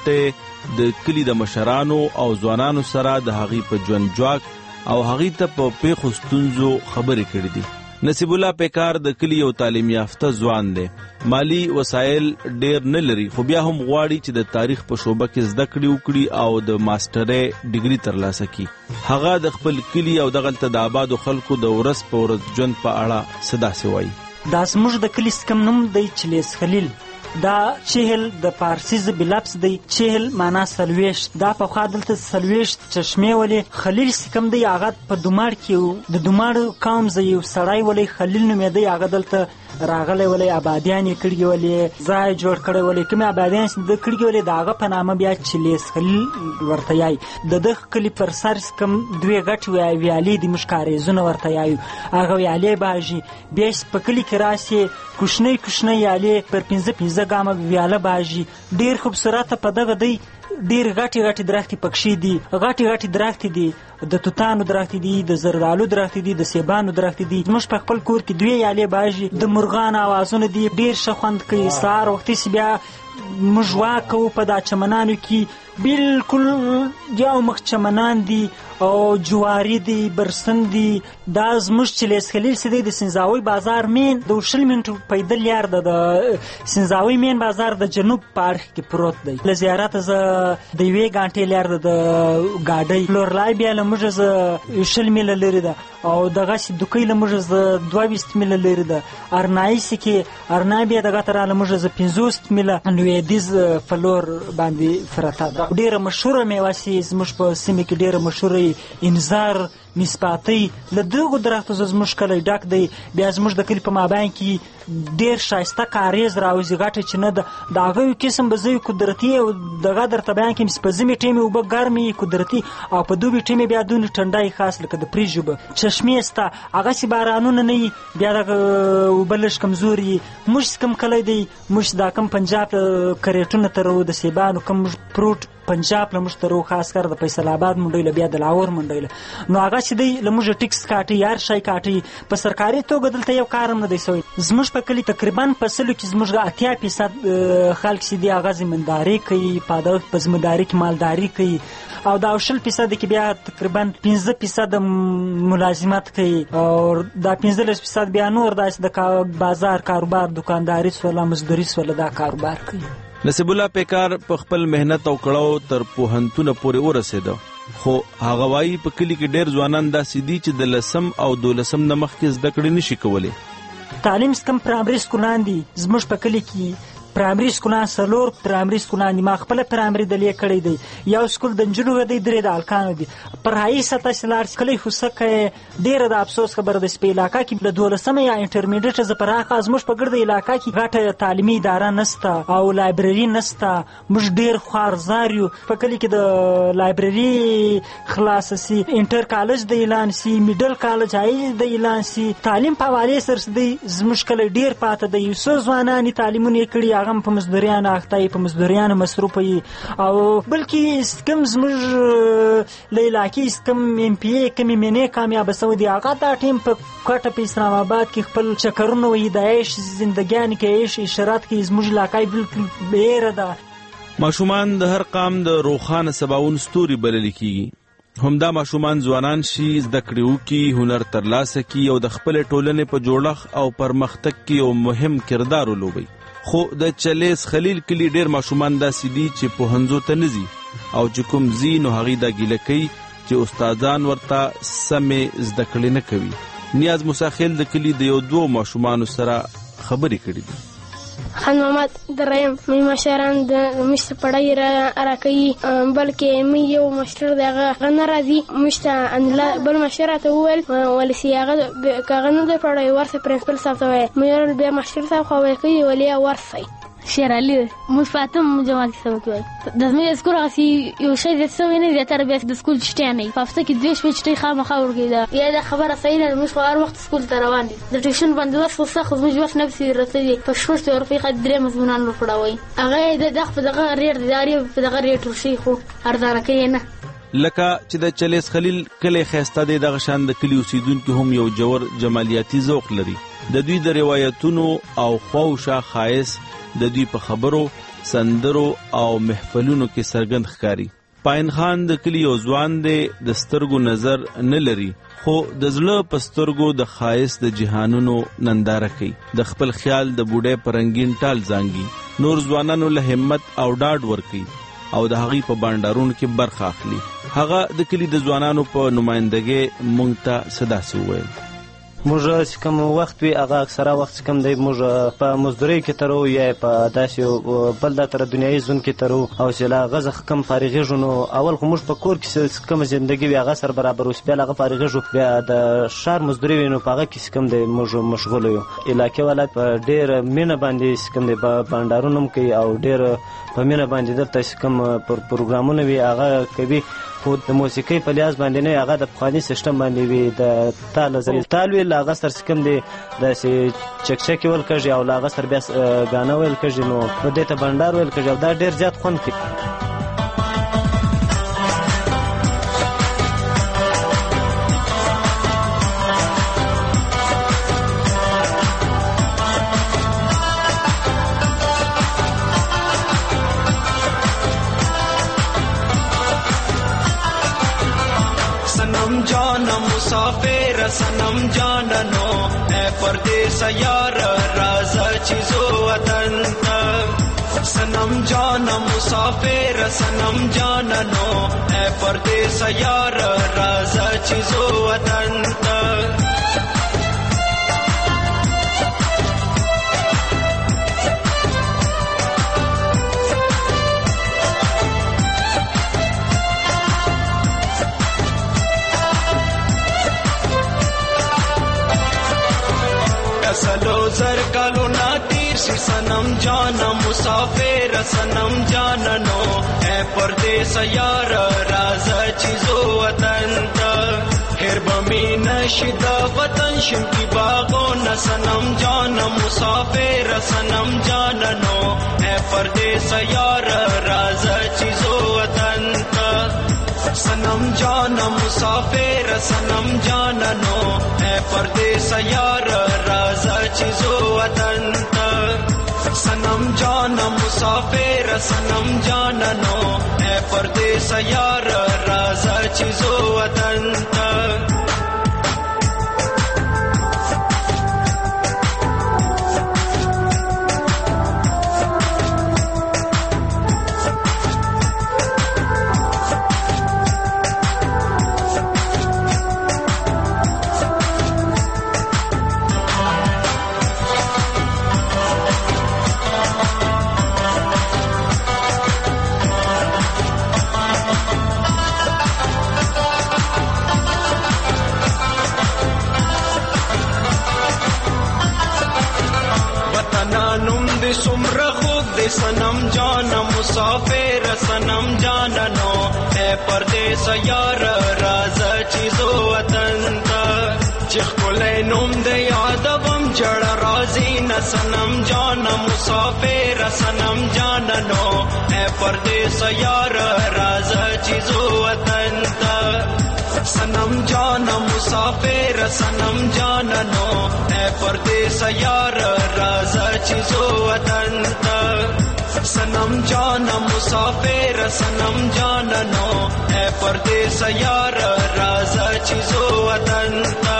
هلته د کلی د مشرانو او ځوانانو سره د هغې په ژوند جواک او هغې ته په پیښو ستونزو خبرې کړې دي. نصیب الله پیکار د کلی یو تعلیم یافته ځوان دی. مالی وسایل ډیر نه لري، خو بیا هم غواړي چې د تاریخ په شعبه کې زده کړې وکړي او د ماسترۍ ډیګري ترلاسه کړي. هغه د خپل کلی او دغلته د آبادو خلکو د ورځ په ورځ ژوند په اړه څه داسې وایي. دا زموږ د کلي سکم نوم دی چلیس خلیل. دا چهل د فارسی ژبې لفظ دی. چهل معنا څلوېښت. دا پخوا دلته څلوېښت چشمې ولې. خلیل سکم دی هغه په دومار کې د دومار قوم زه یو سړی ولې خلیل نومېدی. هغه دلته راغلی ولې آبادیان یې کړي ولې ځای جوړ کړی ولې کومې آبادیان چې د کړي ولې د هغه په نامه بیا چلیس خلیل ورته یایي. د ده کلي پر سر کم دوې غټې ویالې دي، موږ کاریزونه ورته یایو. هغه ویالې باږي. بیا چې په کلي کې راسې کوچنۍ کوچنۍ ویالې پر پنځه پنځه ګامه ویاله باږي. ډېر خوبصورته په دغه دی. ډېر غټې غټې درختې پکښې دي. غټې غټې درختې دي. د توتانو درختې دي، د زردالو درختې دي، د سیبانو درختې دي. زموږ په خپل کور کې دوې یالې باږي. د مرغانو اوازونه دي. ډېر ښه خوند کوي. سهار وختي چې بیا موږ وا کوو په دا چمنانو کې بالکل یو مخ چمنان دي او جواری دي برسن دي. دا زموږ چې لیس خلیل سي د سنځاوي بازار مین د شل منټو پیدل یار د سنځاوي مین بازار د جنوب په اړخ کې پروت دی. له زیارت ز د یوې غانټې لار د گاډي فلورلای بیا له موږ ز شل میل لري ده او دغه سي دوکې له موږ ز دوه ویشت میل لري ده. ارنای سي کې ارنای بیا دغه تر له موږ ز پنځوس میل نوې دیز فلور باندې فرتا ده. ډیره مشهوره میوه سي زموږ په سیمه کې ډیره مشهوره انذار نسباتي له دغه درختو زموږ کلی ډک دی. بیا زموږ د کلي په مابین کې ډیر شایسته کاریز راوځي غټه چې نه ده د هغه قسم به زوی قدرتي او دغه درته بیان کوم په ځمې ټیمې اوبه ګرمې قدرتي او په دوبي ټیمې بیا دونه ټنډای خاص لکه د پریژوبه چشمې سته هغه سي بارانونه نه بیا د اوبه لږ کمزوري. موږ کوم کلی دی موږ دا کم پنجاب کریټونه تر د سیبانو کم پروت پنجاب له موږ تر خاص کر د فیصل آباد منډیله بیا د لاهور منډیله نو هغه چې دی له موږ ټیکس کاټي یار شای کاټي په سرکاري توګه دلته یو کارم نه دی سوی. زموږ په کلی تقریبا په سلو کې زموږ اتیا فیصد خلک چې دی هغه زمینداري کوي په په زمینداري کې مالداري کوي او دا شل فیصد کې بیا تقریبا پنځه فیصد ملازمت کوي او دا پنځلس فیصد بیا نور د بازار کاروبار دکانداري سوله مزدوري سوله دا کاروبار کوي. نصیب الله پیکار په خپل مهنت او کړاو تر پوهنتونه پورې ورسېده خو هغه وایي په کلی کې ډېر ځوانان داسې دي چې د لسم او دولسم نه مخکې زده کړې نشي کولی. تعلیم کم پرایمري سکولان دي زموږ په کلی کې پرایمري سکولان سلور پرایمري سکولان دي. ما خپل پرایمري دلې کړی دی یو سکول د نجونو دی درې د الکانو دي پر هاي سطح سلار کلی خو سکه ډیر د افسوس خبر د سپی علاقہ کې د دولسمه یا انټرمیډیټ ز پر هغه زموږ په ګرد علاقہ کې غټه تعلیمي اداره نسته او لایبرری نسته. موږ ډیر خوارزاریو په کلی کې د لایبرری خلاص سي انټر کالج د اعلان سي میډل کالج هاي د اعلان سي تعلیم په حواله سره د زموږ کلی ډیر پاته د یوسو ځوانانی تعلیمونه کړي هغه په مزدوریانو اخته په مزدوریانو مصروف وي او بلکې کم زموږ لیلاکی کم ام پی ای کم مینه کامیاب سو دی هغه دا ټیم په کوټه په اسلام آباد کې خپل چکرونه وي د عيش زندګیان کې عيش اشارات کې زموږ علاقې بالکل بیره ده. ماشومان د هر قام د روخانه سباون ستوري بلل کیږي همدا ماشومان ځوانان شي زده کړو کې هنر ترلاسه کی او د خپل ټولنې په جوړښت او پرمختګ کې یو مهم کردار ولوبي. خو د چلیس خلیل کلی ډیر ماشومان داسې دي چې پوهنځو ته نه ځي او چې کوم ځي نو هغې دا ګیله کوي چې استادان ورته سمې زده کړې نه کوي. نیاز مساخیل د کلي د یو دوو ماشومانو سره خبرې کړې دي. خان محمد دریم می مشران د مشت پړای را راکوي بلکې می یو مشر دغه غن راځي مشت ان بل مشر ته وویل ولسی هغه کاغنه د پړای ورسه پرنسپل صاحب ته وایي مې بیا مشر صاحب خو وایي کوي ولیا ورسي شیر علي مفاتم جماعت سره کوي د زمې سکول غسی یو شی د سوي نه زیاتره به د سکول شته نه پافته کې دوه شپې چې خامخا ورګیدا یا د خبره صحیح نه مش هر وخت سکول ته روان دي د ټیوشن باندې وس خو خو مش وس نفسي رسېږي په شورت او رفيق درې مضمونان ور پړاوي هغه د دغه په دغه ریټ داري په دغه ریټ ورشي خو ارزانه کوي نه لکه چې د چلیس خلیل کله خسته دی دغه شان د کلی اوسیدونکو هم یو جوور جمالیاتي ذوق لري. د دوی د روایتونو او خوښه خاص د دوی په خبرو سندرو او محفلونو کې سرګند ښکاری. پاین خان د کلی یو ځوان دی د سترګو نظر نه لري خو د زړه په سترګو د خایس د جهانونو ننداره کوي. د خپل خیال د بوډۍ پرنګین ټال زانګي نور ځوانانو له همت او ډاډ ورکوي او د هغې په بانډارونو کې برخه اخلي. هغه د کلی د ځوانانو په نمائندګۍ موږ ته څه داسې وویل. موږ چې کوم وخت وي هغه اکثره وخت کوم دی موږ په مزدورۍ کې ترو یا په داسې بل د تر دنیاي ژوند کې ترو او چې لا غزه کم فارغېږو نو اول خو موږ په کور کې کوم ژوندګي وي هغه سره برابر اوس بیا هغه فارغېږو بیا د شهر مزدوري وي نو په هغه کې کوم دی موږ مشغول یو. علاقې ولایت په ډېر مینه باندې کوم دی بانډارونه هم کوي او ډېر په مینه باندې دلته کوم پروګرامونه وي هغه کوي خو د موسیقۍ په لیاز باندې نه هغه د پخواني سیستم باندې وي د تال زری تال وی لاغه سر کوم دی د چکچکی ول کږي او لاغه سر بیا غانا ویل کږي نو په دې ته بندر ویل کږي دا ډیر زیات خوند کوي. सनम जाननो ए परदेस यार राजा चीजो वतन सनम जान मुसाफिर सनम जाननो ए परदेस यार राजा चीजो वतन सलो जर कालो ना तीर सी सनम जाना मुसाफिर सनम जाननो ए परदेस यार राजा चीजो वतन फिर बमी नशिद वतन शिमकी बागो न सनम जाना मुसाफिर सनम जाननो ए परदेस यार राजा चीजो वतन सनम जाना मुसाफिर सनम जाननो ए परदेस यार राजा चीजो वतन सनम जाना मुसाफिर सनम जाननो ए परदेस यार राजा चीजो वतन सुमरा खुद दे सनम जाना मुसाफिर सनम जाननो ए परदेस यार राजा चीजो वतन चिखले नुम दे यादवम जड़ राजी न सनम जाना मुसाफिर सनम जाननो ए परदेस यार राजा चीजो वतन सनम जाना मुसाफिर सनम जाननो ए परदेस यार राजा चीजो वतन सनम जाना मुसाफिर सनम जाननो ए परदेस यार राजा चीजो वतन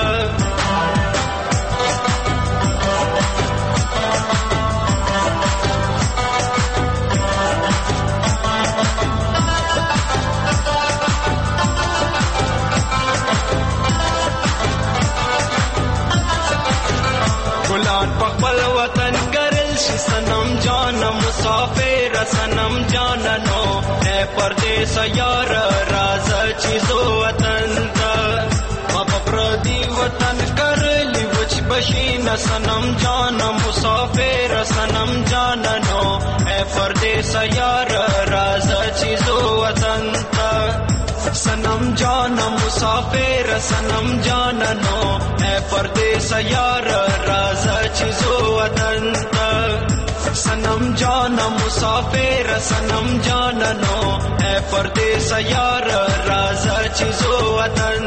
पकबल वतन करल शी सनम जाना मुसाफिर सनम जाननो ए परदेस यार राजा चीजो वतन बाप प्रदी वतन करली वच बशीन सनम जाना मुसाफिर सनम जाननो ए परदेस यार राजा चीजो वतन सनम जाना मुसाफिर सनम जाननो ए परदेस यार राजा चीजो वतन सनम जाना मुसाफिर सनम जाननो ए परदेस यार राजा चीजो वतन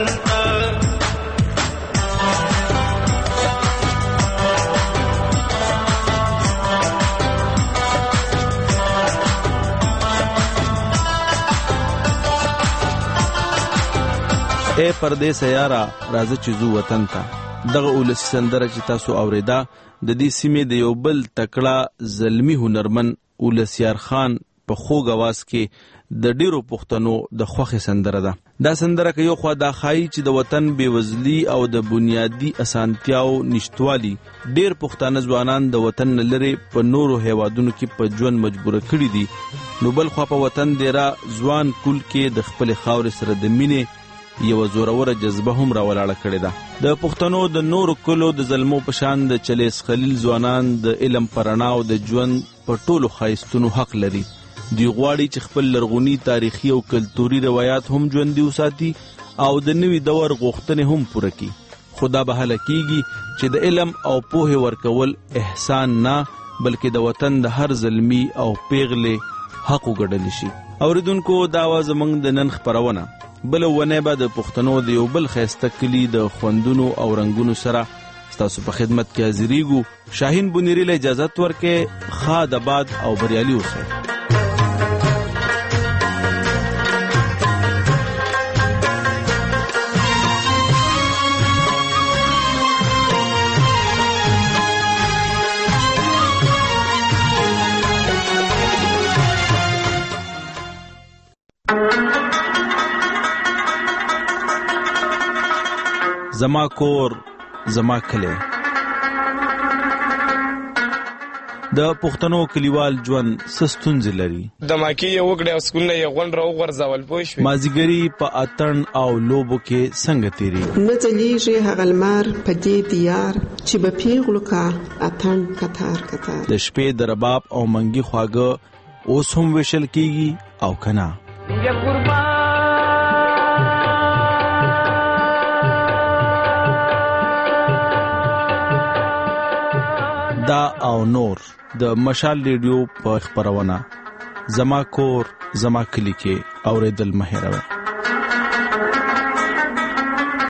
اے پردیس یارا راځه چې زو وطن ته دغه اولسی سندره چې تاسو اوریدا د دې سیمې د یو بل تکړه زلمی هنرمن اولسیار خان په خوږ اواز کې د ډیرو پښتنو د خوخي سندره ده. دا سندره کې یو خوا د خای چې د وطن بیوزلی او د بنیادی اسانتیاو نشټوالي ډیر پښتانه ځوانان د وطن لری په نورو هیوادونو کې په ژوند مجبور کړي دي، نو بل خوا په وطن ډیرا ځوان کول کې د خپل خاور سره د مینې یو زوروره جذبه هم راولاړه کړې ده. د پښتنو د نورو کلو د ظلمو په شان د چلیس خلیل ځوانان د علم پرانا او د ژوند په ټولو ښایستونو حق لري. دوی غواړي چې خپل لرغونی تاریخي او کلتوري روایات هم ژوندي وساتي او د نوي دور غوښتنې هم پوره کړي. خو دا به هله کیږي چې د علم او پوهې ورکول احسان نه بلکې د وطن د هر ظلمي او پیغلې حق وګڼل شي. اوریدونکو دا و زموږ د نن خپرونه. بل ونه به د پښتنو د یو بل ښایسته کلي د خوندونو او رنگونو سره ستاسو په خدمت کې حاضرېږو. شاهین بونیری له اجازت ورکې خاد آباد او بریالي اوسئ. زما کور زما کلی. د پښتنو کلیوال ژوند څه ستونزې لري؟ د ماکي یې وکړې او سکولونه یې غونډ راوغورځول پوه شوې. مازدیګري په اتڼ او لوبو کې څنګه تېرېږي؟ نه ځلیږي هغه لمر په دې دیار چې به پیغلو کا اتڼ کتار کتار. د شپې د رباب او منګي خواږه اوس هم ویشل کېږي او که نه؟ دا او نور د مشال ریډیو په خبرونه زما کور زما کلی کې اوریدل مه هېروئ.